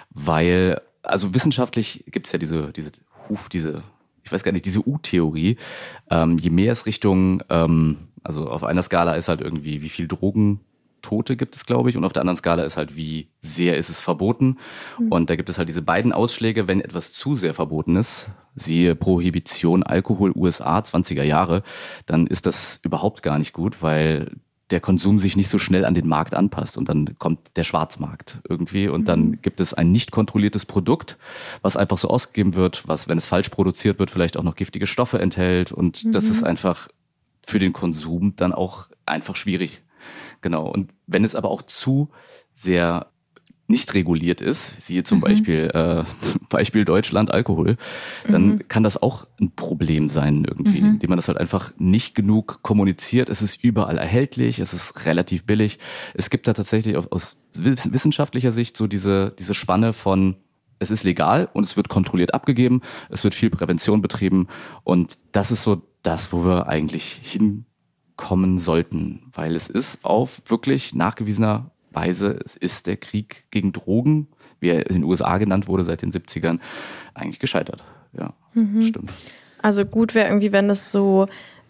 weil, also wissenschaftlich gibt es ja diese, diese Huf, diese ich weiß gar nicht, diese U-Theorie, ähm, je mehr es Richtung, ähm, also auf einer Skala ist halt irgendwie, wie viel Drogentote gibt es, glaube ich, und auf der anderen Skala ist halt, wie sehr ist es verboten. Mhm. Und da gibt es halt diese beiden Ausschläge, wenn etwas zu sehr verboten ist, siehe Prohibition, Alkohol, U S A, zwanziger Jahre, dann ist das überhaupt gar nicht gut, weil der Konsum sich nicht so schnell an den Markt anpasst und dann kommt der Schwarzmarkt irgendwie und dann gibt es ein nicht kontrolliertes Produkt, was einfach so ausgegeben wird, was, wenn es falsch produziert wird, vielleicht auch noch giftige Stoffe enthält und mhm. das ist einfach für den Konsum dann auch einfach schwierig. Genau. Und wenn es aber auch zu sehr nicht reguliert ist, siehe zum mhm. Beispiel äh, Beispiel Deutschland, Alkohol, dann mhm. kann das auch ein Problem sein irgendwie, mhm. indem man das halt einfach nicht genug kommuniziert. Es ist überall erhältlich, es ist relativ billig. Es gibt da tatsächlich aus, aus wissenschaftlicher Sicht so diese diese Spanne von es ist legal und es wird kontrolliert abgegeben, es wird viel Prävention betrieben und das ist so das, wo wir eigentlich hinkommen sollten, weil es ist auf wirklich nachgewiesener Weise, es ist der Krieg gegen Drogen, wie er in den U S A genannt wurde seit den siebzigern, eigentlich gescheitert. Ja, mhm. stimmt. Also gut wäre irgendwie, wenn es so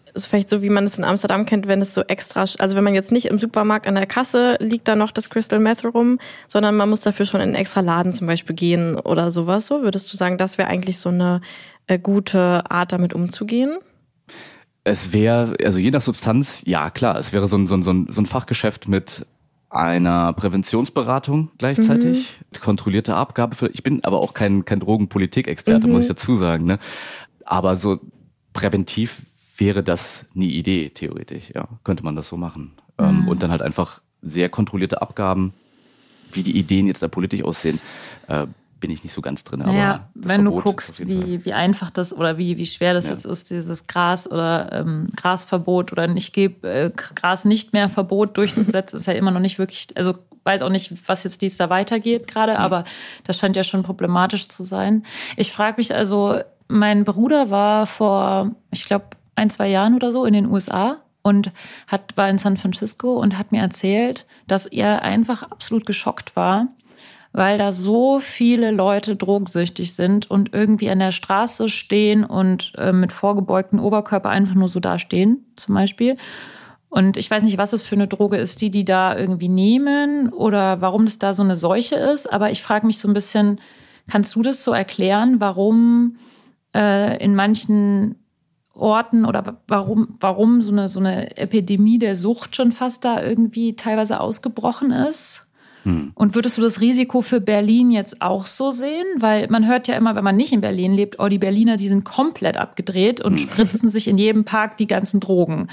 ist vielleicht so, wie man es in Amsterdam kennt, wenn es so extra, also wenn man jetzt nicht im Supermarkt an der Kasse liegt da noch das Crystal Meth rum, sondern man muss dafür schon in einen extra Laden zum Beispiel gehen oder sowas. So würdest du sagen, das wäre eigentlich so eine äh, gute Art, damit umzugehen? Es wäre, also je nach Substanz, ja klar, es wäre so ein, so ein, so ein, so ein Fachgeschäft mit einer Präventionsberatung gleichzeitig, mhm. kontrollierte Abgabe. Für, ich bin aber auch kein, kein Drogenpolitik-Experte, mhm. muss ich dazu sagen. Ne? Aber so präventiv wäre das eine Idee, theoretisch. Ja, könnte man das so machen. Mhm. Ähm, und dann halt einfach sehr kontrollierte Abgaben, wie die Ideen jetzt da politisch aussehen, äh, bin ich nicht so ganz drin. Naja, aber wenn Verbot du guckst, wie, wie einfach das oder wie, wie schwer das ja. jetzt ist, dieses Gras oder ähm, Grasverbot oder nicht äh, Gras nicht mehr Verbot durchzusetzen, ist ja immer noch nicht wirklich, also weiß auch nicht, was jetzt dies da weitergeht gerade, mhm. aber das scheint ja schon problematisch zu sein. Ich frage mich also, mein Bruder war vor, ich glaube, ein, zwei Jahren oder so in den U S A und hat, war in San Francisco und hat mir erzählt, dass er einfach absolut geschockt war, weil da so viele Leute drogensüchtig sind und irgendwie an der Straße stehen und äh, mit vorgebeugten Oberkörper einfach nur so da stehen, zum Beispiel. Und ich weiß nicht, was es für eine Droge ist, die die da irgendwie nehmen oder warum das da so eine Seuche ist. Aber ich frage mich so ein bisschen, kannst du das so erklären, warum äh, in manchen Orten oder warum, warum so eine, so eine Epidemie der Sucht schon fast da irgendwie teilweise ausgebrochen ist? Und würdest du das Risiko für Berlin jetzt auch so sehen? Weil man hört ja immer, wenn man nicht in Berlin lebt, oh, die Berliner, die sind komplett abgedreht und spritzen sich in jedem Park die ganzen Drogen.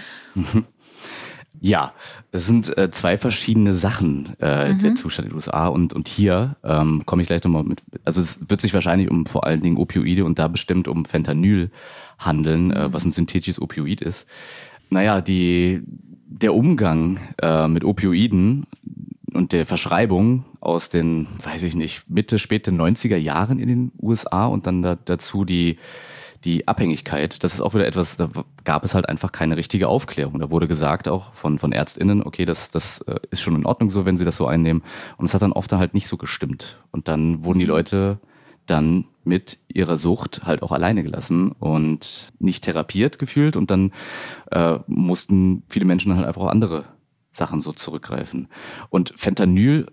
Ja, es sind äh, zwei verschiedene Sachen, äh, mhm. der Zustand in den U S A und, und hier ähm, komme ich gleich nochmal mit. Also es wird sich wahrscheinlich um vor allen Dingen Opioide und da bestimmt um Fentanyl handeln, äh, was ein synthetisches Opioid ist. Naja, die, der Umgang äh, mit Opioiden und der Verschreibung aus den, weiß ich nicht, Mitte, späte neunziger Jahren in den U S A und dann da, dazu die, die Abhängigkeit, das ist auch wieder etwas, da gab es halt einfach keine richtige Aufklärung. Da wurde gesagt auch von, von ÄrztInnen, okay, das, das ist schon in Ordnung so, wenn sie das so einnehmen. Und es hat dann oft halt nicht so gestimmt. Und dann wurden die Leute dann mit ihrer Sucht halt auch alleine gelassen und nicht therapiert gefühlt. Und dann äh, mussten viele Menschen halt einfach auch andere Sachen so zurückgreifen. Und Fentanyl,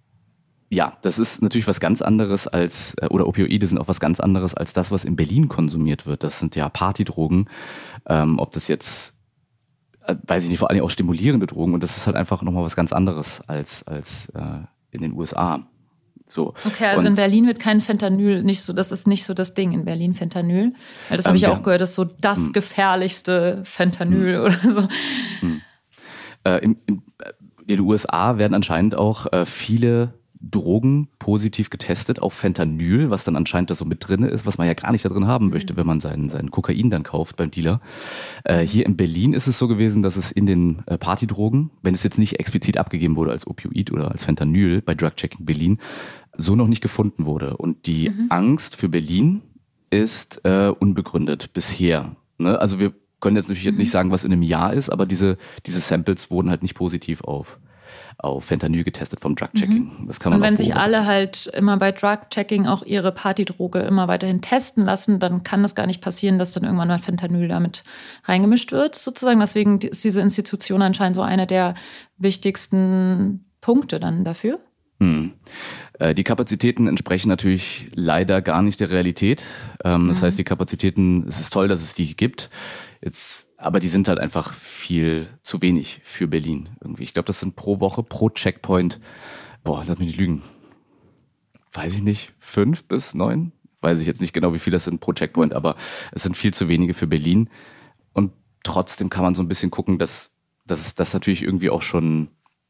ja, das ist natürlich was ganz anderes als, oder Opioide sind auch was ganz anderes als das, was in Berlin konsumiert wird. Das sind ja Partydrogen, ähm, ob das jetzt, äh, weiß ich nicht, vor allem auch stimulierende Drogen. Und das ist halt einfach nochmal was ganz anderes als, als äh, in den U S A. So. Okay, also und in Berlin wird kein Fentanyl, nicht so, das ist nicht so das Ding in Berlin, Fentanyl. Weil das habe ähm, ich ja auch gehört, das ist so das mh. gefährlichste Fentanyl mh. oder so. Mh. Äh, in, in, in den U S A werden anscheinend auch äh, viele Drogen positiv getestet auf Fentanyl, was dann anscheinend da so mit drin ist, was man ja gar nicht da drin haben möchte, wenn man seinen, seinen Kokain dann kauft beim Dealer. Äh, hier in Berlin ist es so gewesen, dass es in den äh, Partydrogen, wenn es jetzt nicht explizit abgegeben wurde als Opioid oder als Fentanyl bei Drug Checking Berlin, so noch nicht gefunden wurde. Und die mhm. Angst für Berlin ist äh, unbegründet bisher. Ne? Also wir können jetzt natürlich mhm. nicht sagen, was in einem Jahr ist, aber diese, diese Samples wurden halt nicht positiv auf auf Fentanyl getestet vom Drug-Checking. Mhm. Das kann man Und wenn sich alle halt immer bei Drug-Checking auch ihre Partydroge immer weiterhin testen lassen, dann kann das gar nicht passieren, dass dann irgendwann mal Fentanyl damit reingemischt wird, sozusagen. Deswegen ist diese Institution anscheinend so einer der wichtigsten Punkte dann dafür. Hm. Äh, die Kapazitäten entsprechen natürlich leider gar nicht der Realität. Ähm, das mhm. heißt, die Kapazitäten, es ist toll, dass es die gibt. Jetzt Aber die sind halt einfach viel zu wenig für Berlin irgendwie. Ich glaube, das sind pro Woche, pro Checkpoint, boah, lass mich nicht lügen, weiß ich nicht, fünf bis neun? Weiß ich jetzt nicht genau, wie viel das sind pro Checkpoint, aber es sind viel zu wenige für Berlin. Und trotzdem kann man so ein bisschen gucken, dass, dass das natürlich irgendwie auch schon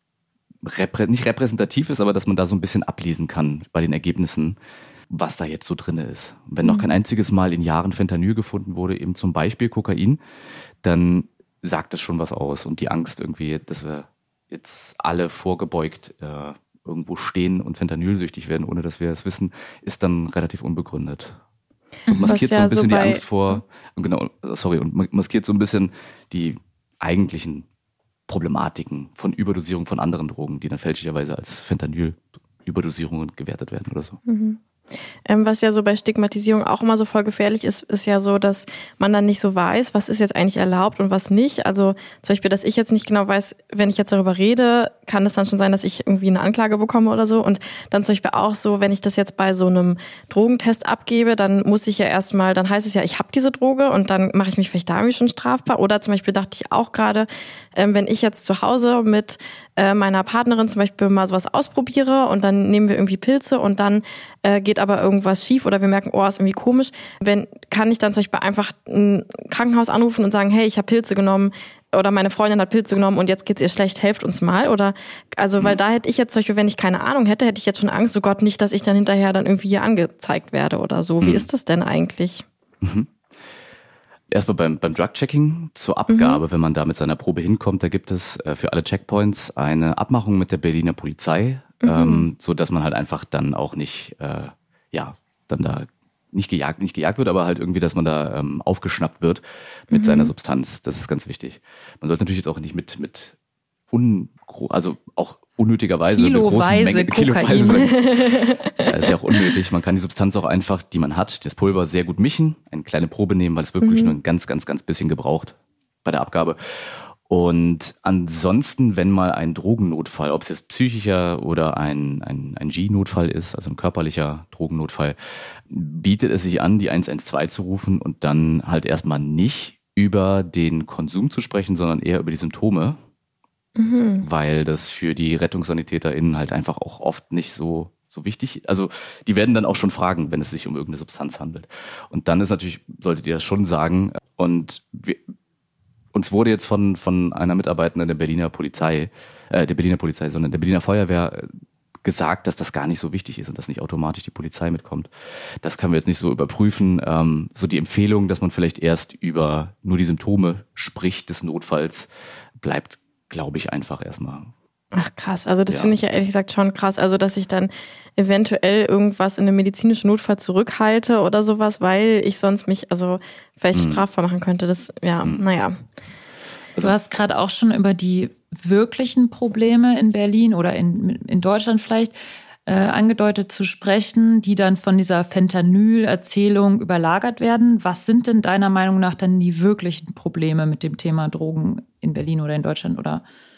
reprä- nicht repräsentativ ist, aber dass man da so ein bisschen ablesen kann bei den Ergebnissen, was da jetzt so drin ist. Wenn noch kein einziges Mal in Jahren Fentanyl gefunden wurde, eben zum Beispiel Kokain, dann sagt das schon was aus. Und die Angst irgendwie, dass wir jetzt alle vorgebeugt äh, irgendwo stehen und fentanylsüchtig werden, ohne dass wir es wissen, ist dann relativ unbegründet. Und maskiert ja so ein bisschen so die Angst vor, genau, sorry, und maskiert so ein bisschen die eigentlichen Problematiken von Überdosierung von anderen Drogen, die dann fälschlicherweise als Fentanyl-Überdosierungen gewertet werden oder so. Mhm. Ähm, was ja so bei Stigmatisierung auch immer so voll gefährlich ist, ist ja so, dass man dann nicht so weiß, was ist jetzt eigentlich erlaubt und was nicht. Also zum Beispiel, dass ich jetzt nicht genau weiß, wenn ich jetzt darüber rede, kann es dann schon sein, dass ich irgendwie eine Anklage bekomme oder so. Und dann zum Beispiel auch so, wenn ich das jetzt bei so einem Drogentest abgebe, dann muss ich ja erstmal, dann heißt es ja, ich habe diese Droge und dann mache ich mich vielleicht da irgendwie schon strafbar. Oder zum Beispiel dachte ich auch gerade, ähm, wenn ich jetzt zu Hause mit äh, meiner Partnerin zum Beispiel mal sowas ausprobiere und dann nehmen wir irgendwie Pilze und dann äh, geht aber irgendwas schief oder wir merken, oh, ist irgendwie komisch, wenn kann ich dann zum Beispiel einfach ein Krankenhaus anrufen und sagen, hey, ich habe Pilze genommen oder meine Freundin hat Pilze genommen und jetzt geht's ihr schlecht, helft uns mal. Oder also, weil da hätte ich jetzt zum Beispiel, wenn ich keine Ahnung hätte, hätte ich jetzt schon Angst, oh Gott, nicht, dass ich dann hinterher dann irgendwie hier angezeigt werde oder so. Wie mhm. ist das denn eigentlich? Mhm. Erstmal beim, beim Drug-Checking zur Abgabe, mhm. wenn man da mit seiner Probe hinkommt, da gibt es äh, für alle Checkpoints eine Abmachung mit der Berliner Polizei, mhm. ähm, so dass man halt einfach dann auch nicht, äh, ja, dann da nicht gejagt, nicht gejagt wird, aber halt irgendwie, dass man da ähm, aufgeschnappt wird mit mhm. seiner Substanz. Das ist ganz wichtig. Man sollte natürlich jetzt auch nicht mit, mit un, also auch unnötigerweise Kiloweise Menge, Kiloweise. Ja, ist ja auch unnötig. Man kann die Substanz auch einfach, die man hat, das Pulver sehr gut mischen, eine kleine Probe nehmen, weil es wirklich mhm. nur ein ganz, ganz, ganz bisschen gebraucht bei der Abgabe. Und ansonsten, wenn mal ein Drogennotfall, ob es jetzt psychischer oder ein, ein, ein G-Notfall ist, also ein körperlicher Drogennotfall, bietet es sich an, die eins eins zwei zu rufen und dann halt erstmal nicht über den Konsum zu sprechen, sondern eher über die Symptome. Mhm. Weil das für die RettungssanitäterInnen halt einfach auch oft nicht so, so wichtig. Also die werden dann auch schon fragen, wenn es sich um irgendeine Substanz handelt. Und dann ist natürlich, solltet ihr das schon sagen. Und wir, uns wurde jetzt von, von einer Mitarbeitenden der Berliner Polizei, äh, der Berliner Polizei, sondern der Berliner Feuerwehr gesagt, dass das gar nicht so wichtig ist und dass nicht automatisch die Polizei mitkommt. Das können wir jetzt nicht so überprüfen. Ähm, so die Empfehlung, dass man vielleicht erst über nur die Symptome spricht des Notfalls, bleibt, glaube ich, einfach erstmal. Ach krass, also das ja. finde ich ja ehrlich gesagt schon krass, also dass ich dann eventuell irgendwas in einem medizinischen Notfall zurückhalte oder sowas, weil ich sonst mich also vielleicht hm. strafbar machen könnte. Das, ja, hm. naja. Du hast gerade auch schon über die wirklichen Probleme in Berlin oder in, in Deutschland vielleicht äh, angedeutet zu sprechen, die dann von dieser Fentanyl-Erzählung überlagert werden. Was sind denn deiner Meinung nach dann die wirklichen Probleme mit dem Thema Drogen in Berlin oder in Deutschland? Oder?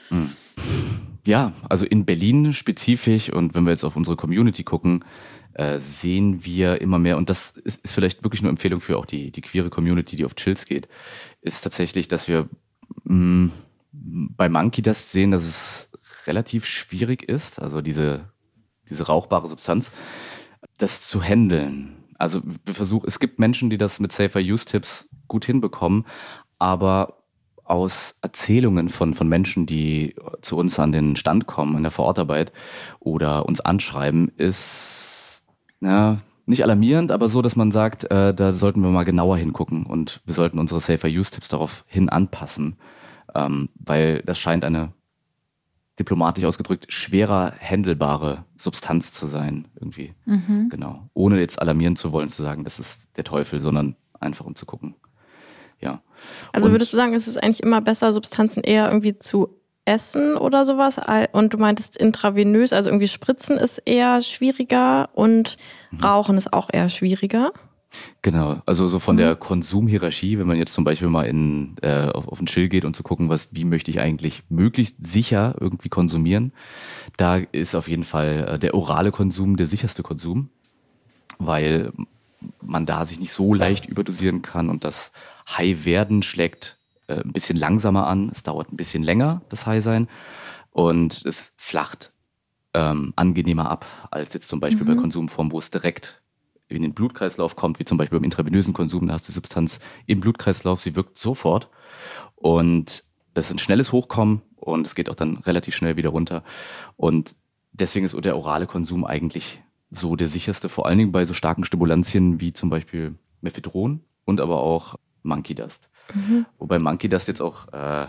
Ja, also in Berlin spezifisch und wenn wir jetzt auf unsere Community gucken, äh, sehen wir immer mehr, und das ist, ist vielleicht wirklich nur Empfehlung für auch die, die queere Community, die auf Chills geht, ist tatsächlich, dass wir mh, bei Monkey Dust sehen, dass es relativ schwierig ist, also diese diese rauchbare Substanz, das zu handeln. Also wir versuchen, es gibt Menschen, die das mit Safer-Use-Tipps gut hinbekommen, aber aus Erzählungen von, von Menschen, die zu uns an den Stand kommen in der Vorortarbeit oder uns anschreiben, ist na, nicht alarmierend, aber so, dass man sagt, äh, da sollten wir mal genauer hingucken und wir sollten unsere Safer-Use-Tipps darauf hin anpassen, ähm, weil das scheint eine diplomatisch ausgedrückt, schwerer handelbare Substanz zu sein, irgendwie. Mhm. Genau. Ohne jetzt alarmieren zu wollen, zu sagen, das ist der Teufel, sondern einfach um zu gucken. Ja. Also und würdest du sagen, es ist eigentlich immer besser, Substanzen eher irgendwie zu essen oder sowas? Und du meintest intravenös, also irgendwie Spritzen ist eher schwieriger und mhm. Rauchen ist auch eher schwieriger? Genau, also so von mhm. der Konsumhierarchie, wenn man jetzt zum Beispiel mal in, äh, auf, auf den Chill geht und zu gucken, was, wie möchte ich eigentlich möglichst sicher irgendwie konsumieren, da ist auf jeden Fall äh, der orale Konsum der sicherste Konsum, weil man da sich nicht so leicht überdosieren kann und das High-Werden schlägt äh, ein bisschen langsamer an, es dauert ein bisschen länger, das High-Sein, und es flacht ähm, angenehmer ab, als jetzt zum Beispiel mhm. bei Konsumformen, wo es direkt in den Blutkreislauf kommt, wie zum Beispiel beim intravenösen Konsum, da hast du die Substanz im Blutkreislauf, sie wirkt sofort und das ist ein schnelles Hochkommen und es geht auch dann relativ schnell wieder runter und deswegen ist der orale Konsum eigentlich so der sicherste, vor allen Dingen bei so starken Stimulantien wie zum Beispiel Mephedron und aber auch Monkey Dust. Mhm. Wobei Monkey Dust jetzt auch äh,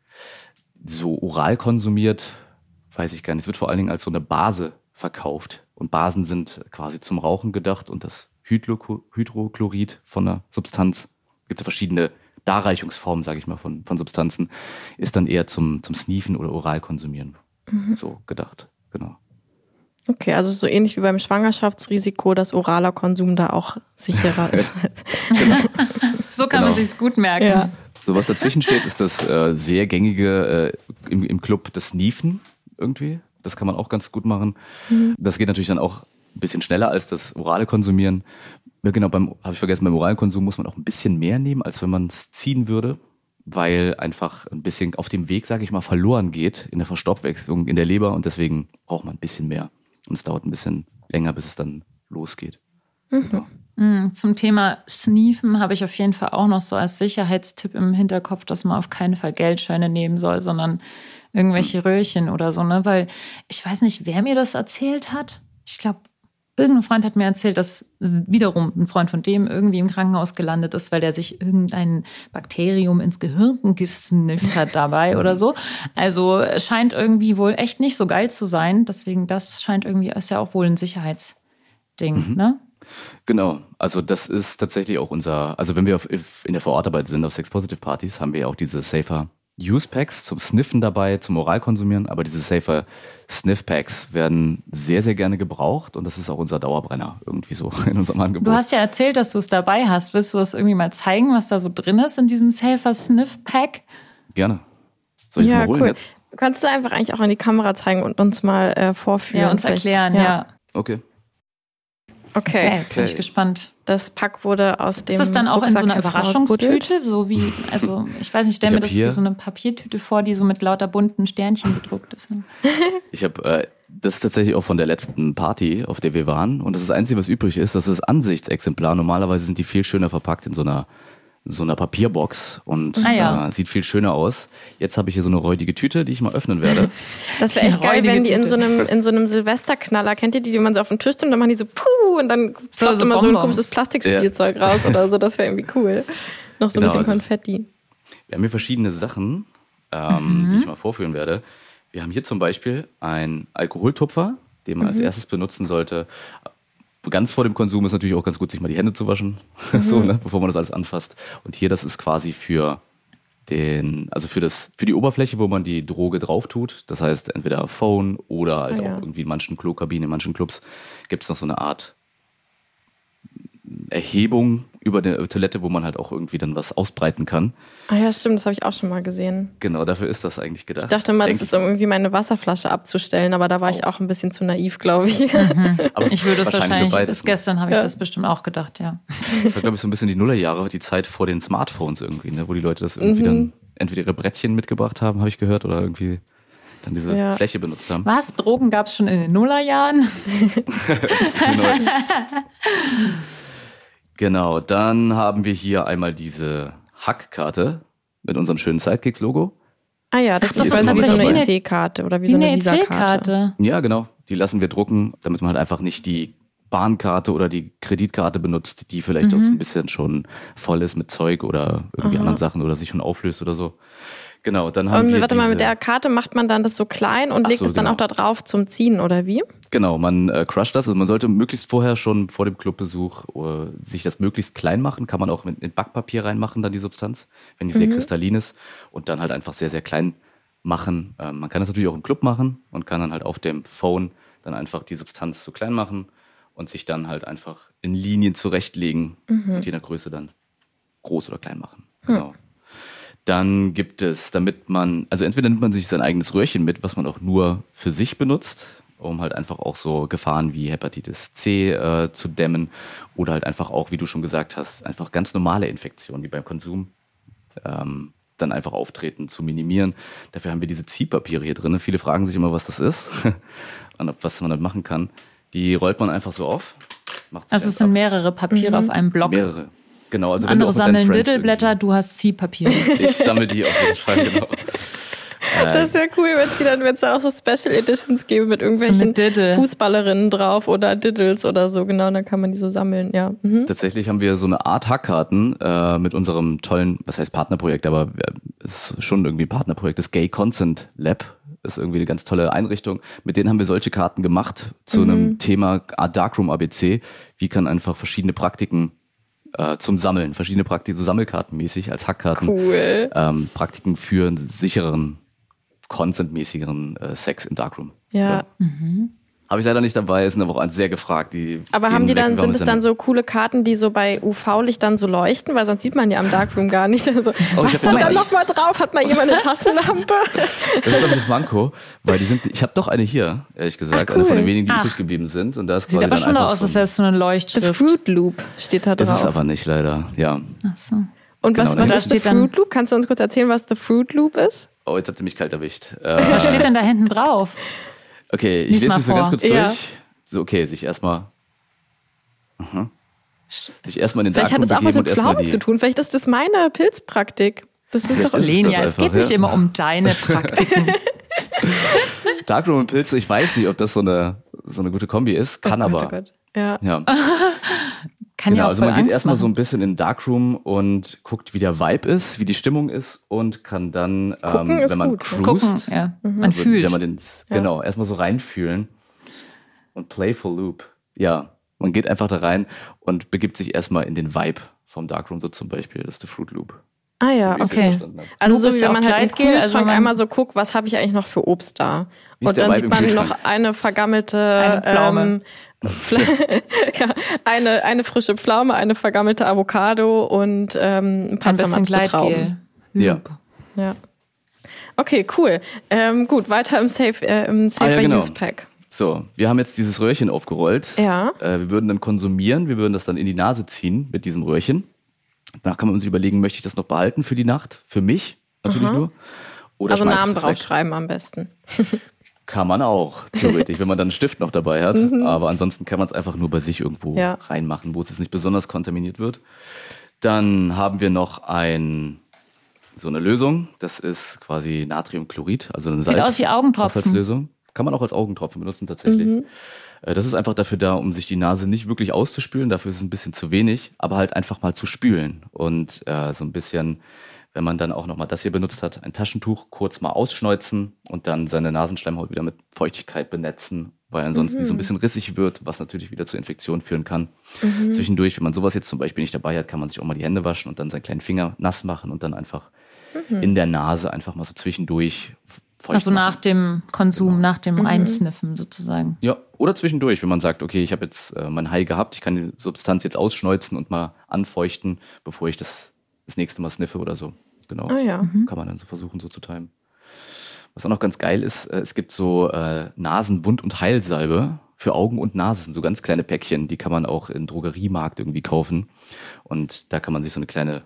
so oral konsumiert, weiß ich gar nicht, es wird vor allen Dingen als so eine Base verkauft. Und Basen sind quasi zum Rauchen gedacht und das Hydro- Hydrochlorid von der Substanz, gibt es verschiedene Darreichungsformen, sage ich mal, von, von Substanzen, ist dann eher zum, zum Sniefen oder oral konsumieren mhm. so gedacht. Genau. Okay, also so ähnlich wie beim Schwangerschaftsrisiko, dass oraler Konsum da auch sicherer ist. Genau. So kann Genau. man sich's gut merken. Ja. So, was dazwischen steht, ist das äh, sehr gängige äh, im, im Club, das Sneefen irgendwie. Das kann man auch ganz gut machen. Mhm. Das geht natürlich dann auch ein bisschen schneller als das orale Konsumieren. Ja, genau, beim, habe ich vergessen, beim oralen Konsum muss man auch ein bisschen mehr nehmen, als wenn man es ziehen würde, weil einfach ein bisschen auf dem Weg, sage ich mal, verloren geht in der Verstoffwechslung in der Leber und deswegen braucht man ein bisschen mehr. Und es dauert ein bisschen länger, bis es dann losgeht. Mhm. Genau. Zum Thema Sneefen habe ich auf jeden Fall auch noch so als Sicherheitstipp im Hinterkopf, dass man auf keinen Fall Geldscheine nehmen soll, sondern irgendwelche Röhrchen oder so, ne? Weil ich weiß nicht, wer mir das erzählt hat. Ich glaube, irgendein Freund hat mir erzählt, dass wiederum ein Freund von dem irgendwie im Krankenhaus gelandet ist, weil der sich irgendein Bakterium ins Gehirn gesnifft hat dabei oder so. Also es scheint irgendwie wohl echt nicht so geil zu sein. Deswegen, das scheint irgendwie, ist ja auch wohl ein Sicherheitsding, Mhm. ne? Genau, also das ist tatsächlich auch unser, also wenn wir auf, in der Vorortarbeit sind, auf Sex-Positive-Partys, haben wir ja auch diese Safer Use-Packs zum Sniffen dabei, zum Oralkonsumieren, aber diese Safer Sniff-Packs werden sehr, sehr gerne gebraucht und das ist auch unser Dauerbrenner irgendwie so in unserem Angebot. Du hast ja erzählt, dass du es dabei hast. Willst du das irgendwie mal zeigen, was da so drin ist in diesem Safer Sniff-Pack? Gerne. Soll ich es Ja, mal holen cool. jetzt? Kannst du einfach eigentlich auch in die Kamera zeigen und uns mal äh, vorführen? Ja, uns vielleicht? erklären, ja. Okay. Okay. Okay, jetzt bin ich Okay. gespannt. Das Pack wurde aus dem Ist das dann auch in so einer Rucksack hervorgebuddelt. Überraschungstüte? So wie, also ich weiß nicht, ich stelle Ich mir hab das hier- wie so eine Papiertüte vor, die so mit lauter bunten Sternchen gedruckt ist. Ich habe, äh, das ist tatsächlich auch von der letzten Party, auf der wir waren und das ist das Einzige, was übrig ist, das ist Ansichtsexemplar. Normalerweise sind die viel schöner verpackt in so einer so einer Papierbox und Ah, ja. äh, sieht viel schöner aus. Jetzt habe ich hier so eine räudige Tüte, die ich mal öffnen werde. Das wäre echt Eine geil, räudige wenn die in Tüte. so einem in so einem Silvesterknaller, kennt ihr die, die man so auf den Tisch nimmt, dann machen die so puh und dann So, ploppt so immer so ein Bonbons. komisches Plastikspielzeug raus oder so. Das wäre irgendwie cool. Noch so ein Genau, bisschen also- Konfetti. Wir haben hier verschiedene Sachen, ähm, Mhm. die ich mal vorführen werde. Wir haben hier zum Beispiel einen Alkoholtupfer, den man als erstes benutzen sollte. Ganz vor dem Konsum ist natürlich auch ganz gut, sich mal die Hände zu waschen, so, ne, bevor man das alles anfasst. Und hier, das ist quasi für den, also für das, für die Oberfläche, wo man die Droge drauf tut. Das heißt, entweder Phone oder halt Ah, ja. auch irgendwie in manchen Klokabinen, in manchen Clubs gibt es noch so eine Art Erhebung über der Toilette, wo man halt auch irgendwie dann was ausbreiten kann. Ah ja, stimmt, das habe ich auch schon mal gesehen. Genau, dafür ist das eigentlich gedacht. Ich dachte mal, das Denk ist um irgendwie meine Wasserflasche abzustellen, aber da war ich auch ein bisschen zu naiv, glaube ich. aber Ich würde es für wahrscheinlich, beides, bis ne? gestern habe ich Ja. das bestimmt auch gedacht, ja. Das war, glaube ich, so ein bisschen die Nullerjahre, die Zeit vor den Smartphones irgendwie, ne? Wo die Leute das irgendwie Mhm. dann entweder ihre Brettchen mitgebracht haben, habe ich gehört, oder irgendwie dann diese Ja. Fläche benutzt haben. Was? Drogen gab es schon in den Nullerjahren? Genau. Genau, dann haben wir hier einmal diese Hackkarte mit unserem schönen Sidekicks-Logo. Ah ja, das Ach, ist das quasi ist wie so eine tatsächlich E C-Karte oder wie Wie so eine eine Visa-Karte. E C-Karte. Ja, genau. Die lassen wir drucken, damit man halt einfach nicht die Bahnkarte oder die Kreditkarte benutzt, die vielleicht auch so ein bisschen schon voll ist mit Zeug oder irgendwie Aha. anderen Sachen oder sich schon auflöst oder so. Genau, dann haben Und wir warte mal, diese, mit der Karte macht man dann das so klein und Ach legt so, es dann genau. auch da drauf zum Ziehen, oder wie? Genau, man äh, crusht das. Also man sollte möglichst vorher schon vor dem Clubbesuch äh, sich das möglichst klein machen. Kann man auch in, in Backpapier reinmachen, dann die Substanz, wenn die sehr Mhm. kristallin ist. Und dann halt einfach sehr, sehr klein machen. Ähm, man kann das natürlich auch im Club machen und kann dann halt auf dem Phone dann einfach die Substanz so klein machen und sich dann halt einfach in Linien zurechtlegen Mhm. und je nach Größe dann groß oder klein machen. Genau. Dann gibt es, damit man, also entweder nimmt man sich sein eigenes Röhrchen mit, was man auch nur für sich benutzt, um halt einfach auch so Gefahren wie Hepatitis C äh, zu dämmen oder halt einfach auch, wie du schon gesagt hast, einfach ganz normale Infektionen, die beim Konsum ähm, dann einfach auftreten, zu minimieren. Dafür haben wir diese Ziehpapiere hier drin. Viele fragen sich immer, was das ist und ob, was man damit machen kann. Die rollt man einfach so auf. Macht sich Also es eins sind ab. mehrere Papiere auf einem Block. mehrere. Genau, also wenn Andere du auch mit deinen sammeln Friends Diddleblätter, du hast Ziehpapiere. irgendwie- Ich sammle die auf jeden Fall, genau. Das wäre cool, wenn es dann, wenn es da auch so Special Editions gäbe mit irgendwelchen So eine Diddle. Fußballerinnen drauf oder Diddles oder so, genau, dann kann man die so sammeln, ja. Mhm. Tatsächlich haben wir so eine Art Hackkarten äh, mit unserem tollen, was heißt Partnerprojekt, aber es ist schon irgendwie ein Partnerprojekt, das Gay Consent Lab ist irgendwie eine ganz tolle Einrichtung. Mit denen haben wir solche Karten gemacht zu einem Thema Darkroom A B C. Wie kann einfach verschiedene Praktiken äh, zum Sammeln, verschiedene Praktiken, so Sammelkartenmäßig als Hackkarten, Cool. ähm, Praktiken für einen sicheren, consentmäßigeren äh, Sex im Darkroom. Ja. Habe ich leider nicht dabei, sind aber auch sehr gefragt. Die aber haben die dann, sind es dann so coole Karten, die so bei U V-Licht dann so leuchten? Weil sonst sieht man ja am Darkroom gar nicht. Also, oh, was stand da nochmal drauf? Hat mal jemand eine Taschenlampe? Das ist doch das Manko, weil die sind, ich habe doch eine hier, ehrlich gesagt, Ach, cool. eine von den wenigen, die Ach. übrig geblieben sind. Und da ist Sieht aber schon einfach aus, so als wäre es so eine Leuchtschrift. The Fruit Loop steht da drauf. Das ist aber nicht, leider, ja. Ach so. Und was, Genau, was da ist The steht dann- Fruit Loop? Kannst du uns kurz erzählen, was The Fruit Loop ist? Oh, jetzt habt ihr mich kalt erwischt. Was Äh, steht denn da hinten drauf? okay, ich Lies lese mal mich so ganz vor. kurz durch. Ja. So, okay, sich erstmal... Aha. Sich erstmal in den Vielleicht hat Darkroom es auch was begeben mit und erstmal Pflaumen die... zu tun. Vielleicht ist das meine Pilzpraktik. Das ist doch... Das ist Lenia, das es geht einfach, nicht ja. immer um deine Praktiken. Darkroom und Pilze, ich weiß nicht, ob das so eine, so eine gute Kombi ist, kann oh aber... Gott, oh Gott. Ja. Ja. Kann Genau, ja auch also voll man geht Angst erstmal so machen. ein bisschen in den Darkroom und guckt, wie der Vibe ist, wie die Stimmung ist und kann dann, Gucken ähm, ist wenn man gut. cruist, Gucken, ja. Man also fühlt. wenn man ins, Ja. genau, erstmal so reinfühlen und Playful Loop. Ja, man geht einfach da rein und begibt sich erstmal in den Vibe vom Darkroom, so zum Beispiel, das ist der Fruit Loop. Ah ja, wie ich es okay. verstanden habe. Also Loop so ist wie ja wenn auch man halt im Gleitgel, also Kühlschrank man- einmal so guckt, was habe ich eigentlich noch für Obst da? Wie ist Und der dann Vibe sieht im man Kühlschrank? noch eine vergammelte, Eine Pflaume. Ähm, Pfla- ja, eine, eine frische Pflaume, eine vergammelte Avocado und ähm, ein paar Ein bisschen zermatschte Trauben. Gleitgel. Ja. Loop. Ja. Okay, cool. Ähm, gut, weiter im Safe, äh, im Safer Ah, ja, genau. Use Pack. So, wir haben jetzt dieses Röhrchen aufgerollt. Ja. Äh, wir würden dann konsumieren, wir würden das dann in die Nase ziehen mit diesem Röhrchen. Danach kann man sich überlegen, möchte ich das noch behalten für die Nacht? Für mich natürlich Aha. nur. Oder Also schmeiß ich Namen das weg? draufschreiben am besten. Kann man auch, theoretisch, wenn man dann einen Stift noch dabei hat. Aber ansonsten kann man es einfach nur bei sich irgendwo Ja. reinmachen, wo es jetzt nicht besonders kontaminiert wird. Dann haben wir noch ein, so eine Lösung. Das ist quasi Natriumchlorid, also eine Sieht Salz- aus wie Augentropfen. Haushaltslösung. Kann man auch als Augentropfen benutzen tatsächlich. Äh, Das ist einfach dafür da, um sich die Nase nicht wirklich auszuspülen. Dafür ist es ein bisschen zu wenig, aber halt einfach mal zu spülen. Und äh, so ein bisschen, wenn man dann auch nochmal das hier benutzt hat, ein Taschentuch kurz mal ausschneuzen und dann seine Nasenschleimhaut wieder mit Feuchtigkeit benetzen, weil ansonsten die so ein bisschen rissig wird, was natürlich wieder zu Infektionen führen kann. Zwischendurch, wenn man sowas jetzt zum Beispiel nicht dabei hat, kann man sich auch mal die Hände waschen und dann seinen kleinen Finger nass machen und dann einfach in der Nase einfach mal so zwischendurch feucht Also nach machen. dem Konsum, nach dem Einsniffen sozusagen. Ja, oder zwischendurch, wenn man sagt, okay, ich habe jetzt äh, mein Hai gehabt, ich kann die Substanz jetzt ausschneuzen und mal anfeuchten, bevor ich das das nächste Mal sniffe oder so. Genau. Ah ja. Kann man dann so versuchen, so zu timen. Was auch noch ganz geil ist, äh, es gibt so äh, Nasenwund- und Heilsalbe für Augen und Nase. Das sind so ganz kleine Päckchen, die kann man auch im Drogeriemarkt irgendwie kaufen. Und da kann man sich so eine kleine,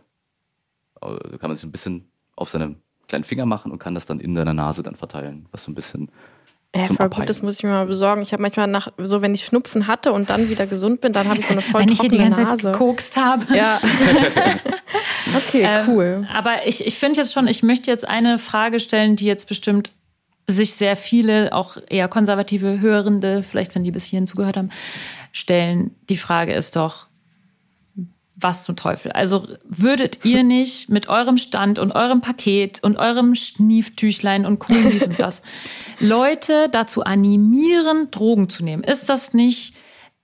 äh, kann man sich so ein bisschen auf seine kleinen Finger machen und kann das dann in deiner Nase dann verteilen, was so ein bisschen Ja, zum voll Abheilen. gut, das muss ich mir mal besorgen. Ich habe manchmal nach, so wenn ich Schnupfen hatte und dann wieder gesund bin, dann habe ich so eine voll Wenn ich hier die trockene ganze Nase. Zeit gekokst habe. Ja. Okay, Ähm, cool. Aber ich, ich finde jetzt schon, ich möchte jetzt eine Frage stellen, die jetzt bestimmt sich sehr viele, auch eher konservative Hörende, vielleicht wenn die bis hierhin zugehört haben, stellen. Die Frage ist doch, was zum Teufel? Also würdet ihr nicht mit eurem Stand und eurem Paket und eurem Schnieftüchlein und Kuchen dies und das Leute dazu animieren, Drogen zu nehmen? Ist das nicht,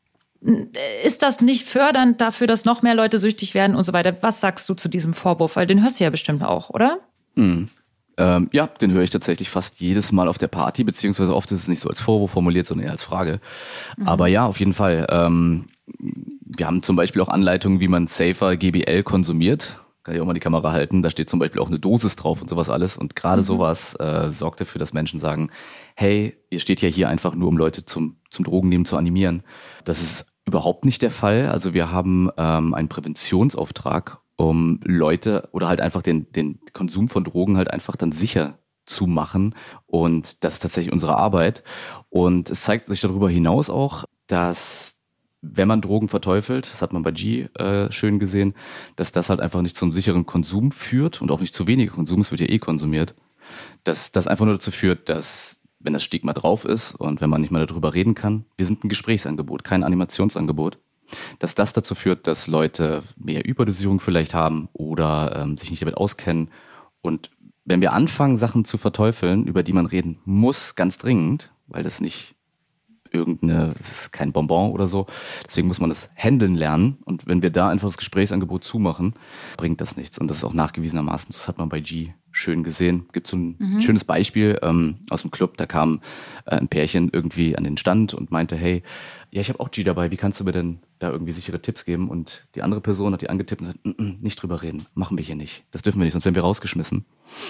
ist das nicht fördernd dafür, dass noch mehr Leute süchtig werden und so weiter? Was sagst du zu diesem Vorwurf? Weil den hörst du ja bestimmt auch, oder? Mhm. Ähm, ja, den höre ich tatsächlich fast jedes Mal auf der Party, beziehungsweise oft ist es nicht so als Vorwurf formuliert, sondern eher als Frage. Mhm. Aber ja, auf jeden Fall. Ähm, wir haben zum Beispiel auch Anleitungen, wie man safer G B L konsumiert. Kann ich auch mal die Kamera halten. Da steht zum Beispiel auch eine Dosis drauf und sowas alles. Und gerade mhm. sowas äh, sorgt dafür, dass Menschen sagen, hey, ihr steht ja hier einfach nur, um Leute zum, zum Drogennehmen zu animieren. Das ist überhaupt nicht der Fall. Also wir haben ähm, einen Präventionsauftrag, um Leute oder halt einfach den, den Konsum von Drogen halt einfach dann sicher zu machen. Und das ist tatsächlich unsere Arbeit. Und es zeigt sich darüber hinaus auch, dass wenn man Drogen verteufelt, das hat man bei G äh, schön gesehen, dass das halt einfach nicht zum sicheren Konsum führt und auch nicht zu wenig Konsum, es wird ja eh konsumiert, dass das einfach nur dazu führt, dass wenn das Stigma drauf ist und wenn man nicht mehr darüber reden kann, wir sind ein Gesprächsangebot, kein Animationsangebot, dass das dazu führt, dass Leute mehr Überdosierung vielleicht haben oder ähm, sich nicht damit auskennen. Und wenn wir anfangen, Sachen zu verteufeln, über die man reden muss, ganz dringend, weil das nicht irgendeine, es ist kein Bonbon oder so, deswegen muss man das handeln lernen. Und wenn wir da einfach das Gesprächsangebot zumachen, bringt das nichts. Und das ist auch nachgewiesenermaßen, das hat man bei G schön gesehen. Gibt so ein Mhm. schönes Beispiel ähm, aus dem Club, da kam äh, ein Pärchen irgendwie an den Stand und meinte, hey, ja, ich habe auch G dabei, wie kannst du mir denn da irgendwie sichere Tipps geben? Und die andere Person hat die angetippt und sagt, N -n, nicht drüber reden, machen wir hier nicht. Das dürfen wir nicht, sonst werden wir rausgeschmissen.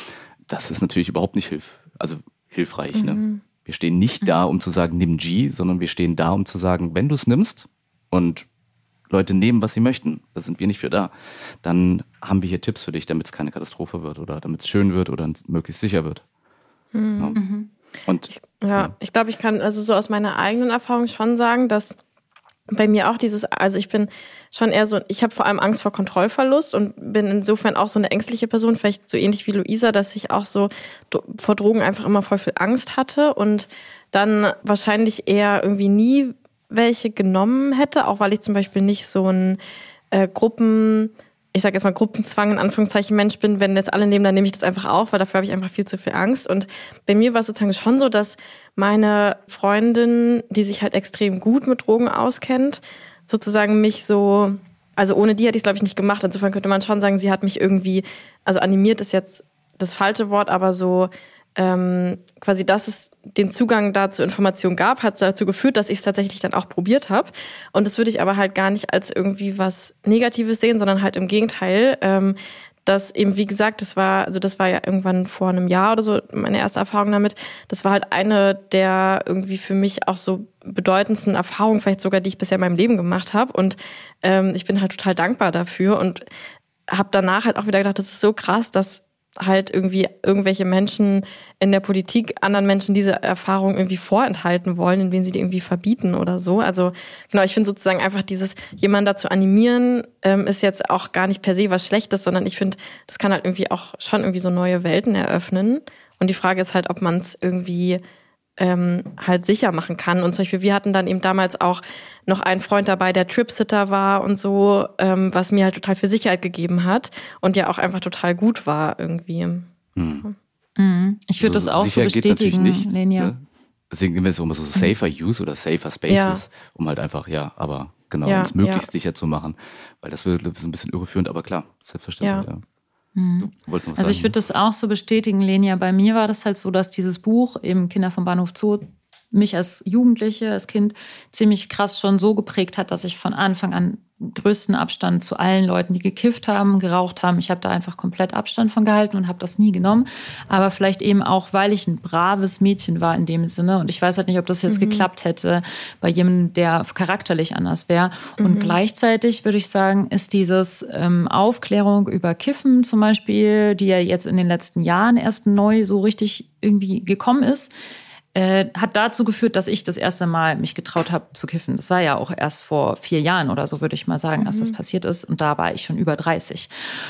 Das ist natürlich überhaupt nicht hilf also hilfreich. Mhm. Ne? Wir stehen nicht da, um zu sagen, nimm G, sondern wir stehen da, um zu sagen, wenn du es nimmst und Leute nehmen, was sie möchten, da sind wir nicht für da, dann haben wir hier Tipps für dich, damit es keine Katastrophe wird oder damit es schön wird oder möglichst sicher wird. Mhm. Ja. Mhm. Und Ich, ja, ich glaube, ich kann also so aus meiner eigenen Erfahrung schon sagen, dass bei mir auch dieses, also ich bin schon eher so, ich habe vor allem Angst vor Kontrollverlust und bin insofern auch so eine ängstliche Person, vielleicht so ähnlich wie Luisa, dass ich auch so vor Drogen einfach immer voll viel Angst hatte und dann wahrscheinlich eher irgendwie nie welche genommen hätte, auch weil ich zum Beispiel nicht so ein äh, Gruppen, ich sage jetzt mal Gruppenzwang in Anführungszeichen Mensch bin, wenn jetzt alle nehmen, dann nehme ich das einfach auf, weil dafür habe ich einfach viel zu viel Angst. Und bei mir war es sozusagen schon so, dass meine Freundin, die sich halt extrem gut mit Drogen auskennt, sozusagen mich so, also ohne die hätte ich es glaube ich nicht gemacht. Insofern könnte man schon sagen, sie hat mich irgendwie, also animiert ist jetzt das falsche Wort, aber so ähm, quasi, dass es den Zugang da zur Information gab, hat dazu geführt, dass ich es tatsächlich dann auch probiert habe. Und das würde ich aber halt gar nicht als irgendwie was Negatives sehen, sondern halt im Gegenteil. Ähm, dass eben, wie gesagt, das war, also das war ja irgendwann vor einem Jahr oder so meine erste Erfahrung damit. Das war halt eine der irgendwie für mich auch so bedeutendsten Erfahrungen, vielleicht sogar, die ich bisher in meinem Leben gemacht habe. Und ähm, ich bin halt total dankbar dafür und habe danach halt auch wieder gedacht, das ist so krass, dass halt irgendwie irgendwelche Menschen in der Politik anderen Menschen diese Erfahrung irgendwie vorenthalten wollen, indem sie die irgendwie verbieten oder so. Also genau, ich finde sozusagen einfach dieses, jemanden dazu animieren, ähm, ist jetzt auch gar nicht per se was Schlechtes, sondern ich finde, das kann halt irgendwie auch schon irgendwie so neue Welten eröffnen. Und die Frage ist halt, ob man es irgendwie ähm, halt sicher machen kann. Und zum Beispiel, wir hatten dann eben damals auch noch einen Freund dabei, der Tripsitter war und so, ähm, was mir halt total viel Sicherheit gegeben hat und ja auch einfach total gut war irgendwie. Hm. Mhm. Ich würde Also das auch so sicher geht bestätigen, natürlich nicht, Lenia. ne? Deswegen gehen wir so immer so safer Use oder safer Spaces, Ja. um halt einfach, ja, aber genau, Ja, um es möglichst ja. sicher zu machen. Weil das wird so ein bisschen irreführend, aber klar, selbstverständlich, ja. Ja. Mhm. Du wolltest noch was Also ich sagen, würde das auch so bestätigen, Lenia. Bei mir war das halt so, dass dieses Buch, eben Kinder vom Bahnhof Zoo, mich als Jugendliche, als Kind ziemlich krass schon so geprägt hat, dass ich von Anfang an größten Abstand zu allen Leuten, die gekifft haben, geraucht haben. Ich habe da einfach komplett Abstand von gehalten und habe das nie genommen. Aber vielleicht eben auch, weil ich ein braves Mädchen war in dem Sinne. Und ich weiß halt nicht, ob das jetzt mhm. geklappt hätte bei jemandem, der charakterlich anders wäre. Mhm. Und gleichzeitig würde ich sagen, ist dieses ähm, Aufklärung über Kiffen zum Beispiel, die ja jetzt in den letzten Jahren erst neu so richtig irgendwie gekommen ist, Äh, hat dazu geführt, dass ich das erste Mal mich getraut habe zu kiffen. Das war ja auch erst vor vier Jahren oder so, würde ich mal sagen, mhm. als das passiert ist. Und da war ich schon über dreißig.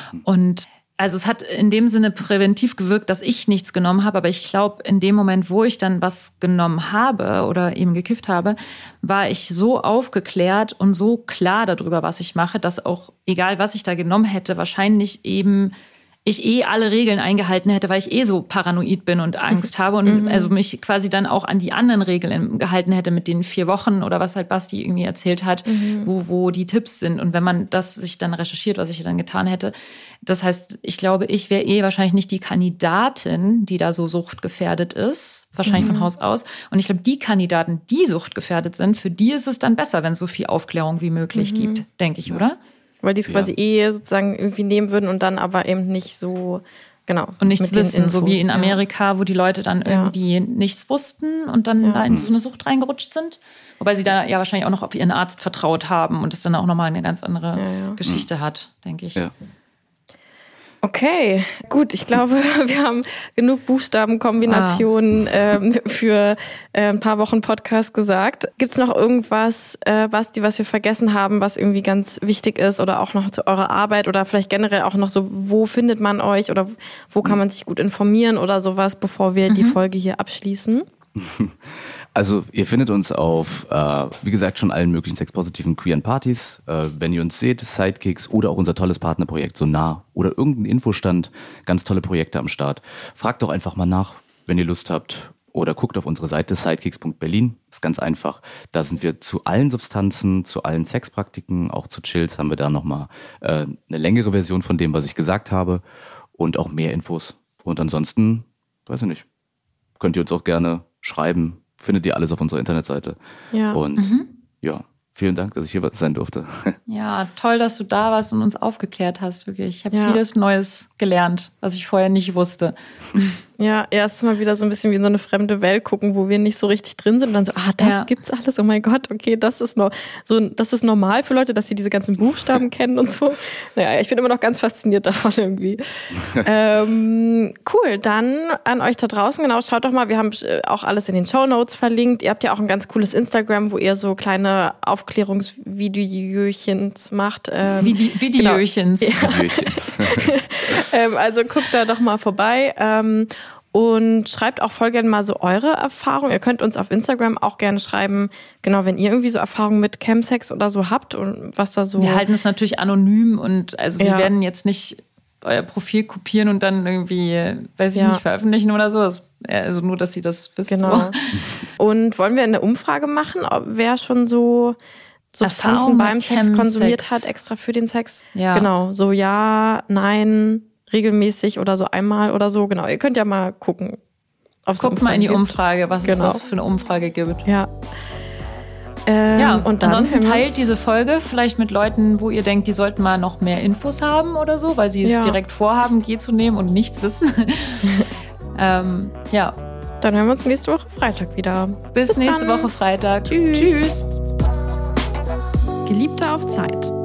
Und also es hat in dem Sinne präventiv gewirkt, dass ich nichts genommen habe. Aber ich glaube, in dem Moment, wo ich dann was genommen habe oder eben gekifft habe, war ich so aufgeklärt und so klar darüber, was ich mache, dass auch, egal was ich da genommen hätte, wahrscheinlich eben ich eh alle Regeln eingehalten hätte, weil ich eh so paranoid bin und Angst habe und mhm. also mich quasi dann auch an die anderen Regeln gehalten hätte mit den vier Wochen oder was halt Basti irgendwie erzählt hat, mhm. wo, wo die Tipps sind. Und wenn man das sich dann recherchiert, was ich dann getan hätte, das heißt, ich glaube, ich wäre eh wahrscheinlich nicht die Kandidatin, die da so suchtgefährdet ist, wahrscheinlich mhm. von Haus aus. Und ich glaube, die Kandidaten, die suchtgefährdet sind, für die ist es dann besser, wenn es so viel Aufklärung wie möglich mhm. gibt, denke ich, ja. oder? Weil die es quasi ja. eh sozusagen irgendwie nehmen würden und dann aber eben nicht so, genau. Und nichts wissen, Infos, so wie in Amerika, ja. wo die Leute dann irgendwie ja. nichts wussten und dann ja. da in so eine Sucht reingerutscht sind. Wobei sie da ja wahrscheinlich auch noch auf ihren Arzt vertraut haben und es dann auch nochmal eine ganz andere ja, ja. Geschichte mhm. hat, denke ich. Ja. Okay, gut. Ich glaube, wir haben genug Buchstabenkombinationen ah. ähm, für äh, ein paar Wochen Podcast gesagt. Gibt's noch irgendwas, äh, Basti, was wir vergessen haben, was irgendwie ganz wichtig ist oder auch noch zu eurer Arbeit oder vielleicht generell auch noch so, wo findet man euch oder wo kann man sich gut informieren oder sowas, bevor wir mhm. die Folge hier abschließen? Also ihr findet uns auf, äh, wie gesagt, schon allen möglichen sexpositiven queeren Partys. Äh, wenn ihr uns seht, Sidekicks oder auch unser tolles Partnerprojekt Sonar oder irgendein Infostand, ganz tolle Projekte am Start. Fragt doch einfach mal nach, wenn ihr Lust habt. Oder guckt auf unsere Seite sidekicks punkt berlin. Ist ganz einfach. Da sind wir zu allen Substanzen, zu allen Sexpraktiken, auch zu Chills haben wir da nochmal äh, eine längere Version von dem, was ich gesagt habe. Und auch mehr Infos. Und ansonsten, weiß ich nicht, könnt ihr uns auch gerne schreiben. Findet ihr alles auf unserer Internetseite. Ja. Und Mhm. ja, vielen Dank, dass ich hier sein durfte. Ja, toll, dass du da warst und uns aufgeklärt hast, wirklich. Ich habe Ja. vieles Neues gelernt, was ich vorher nicht wusste. Ja, erst mal wieder so ein bisschen wie in so eine fremde Welt gucken, wo wir nicht so richtig drin sind und dann so, ah, das Ja. gibt's alles, oh mein Gott, okay, das ist noch so, das ist normal für Leute, dass sie diese ganzen Buchstaben kennen und so. Naja, ich bin immer noch ganz fasziniert davon irgendwie. ähm, cool, dann an euch da draußen, genau, schaut doch mal, wir haben auch alles in den Shownotes verlinkt. Ihr habt ja auch ein ganz cooles Instagram, wo ihr so kleine Aufklärungsvideochens macht. Ähm, Vide- Videochens. Videochen. ähm, also guckt da doch mal vorbei. Ähm, Und schreibt auch voll gerne mal so eure Erfahrungen. Ihr könnt uns auf Instagram auch gerne schreiben, genau, wenn ihr irgendwie so Erfahrungen mit Chemsex oder so habt und was da so... Wir halten es natürlich anonym und also wir Ja. werden jetzt nicht euer Profil kopieren und dann irgendwie, weiß ich Ja. nicht, veröffentlichen oder so. Das, also nur, dass ihr das wisst. Genau. So. Und wollen wir eine Umfrage machen, ob wer schon so Substanzen Erfahrung mit beim Sex Chemsex. konsumiert hat, extra für den Sex? Ja. Genau, so ja, nein, regelmäßig oder so einmal oder so. Genau, ihr könnt ja mal gucken. ob's Guckt mal in die gibt. Umfrage, was Genau. es das für eine Umfrage gibt. Ja. Ähm, Ja, und dann ansonsten hören wir teilt uns- diese Folge vielleicht mit Leuten, wo ihr denkt, die sollten mal noch mehr Infos haben oder so, weil sie es Ja. direkt vorhaben, G zu nehmen und nichts wissen. ähm, ja, Dann hören wir uns nächste Woche Freitag wieder. bis, Bis nächste dann. Woche Freitag. Tschüss. Tschüss. Geliebte auf Zeit.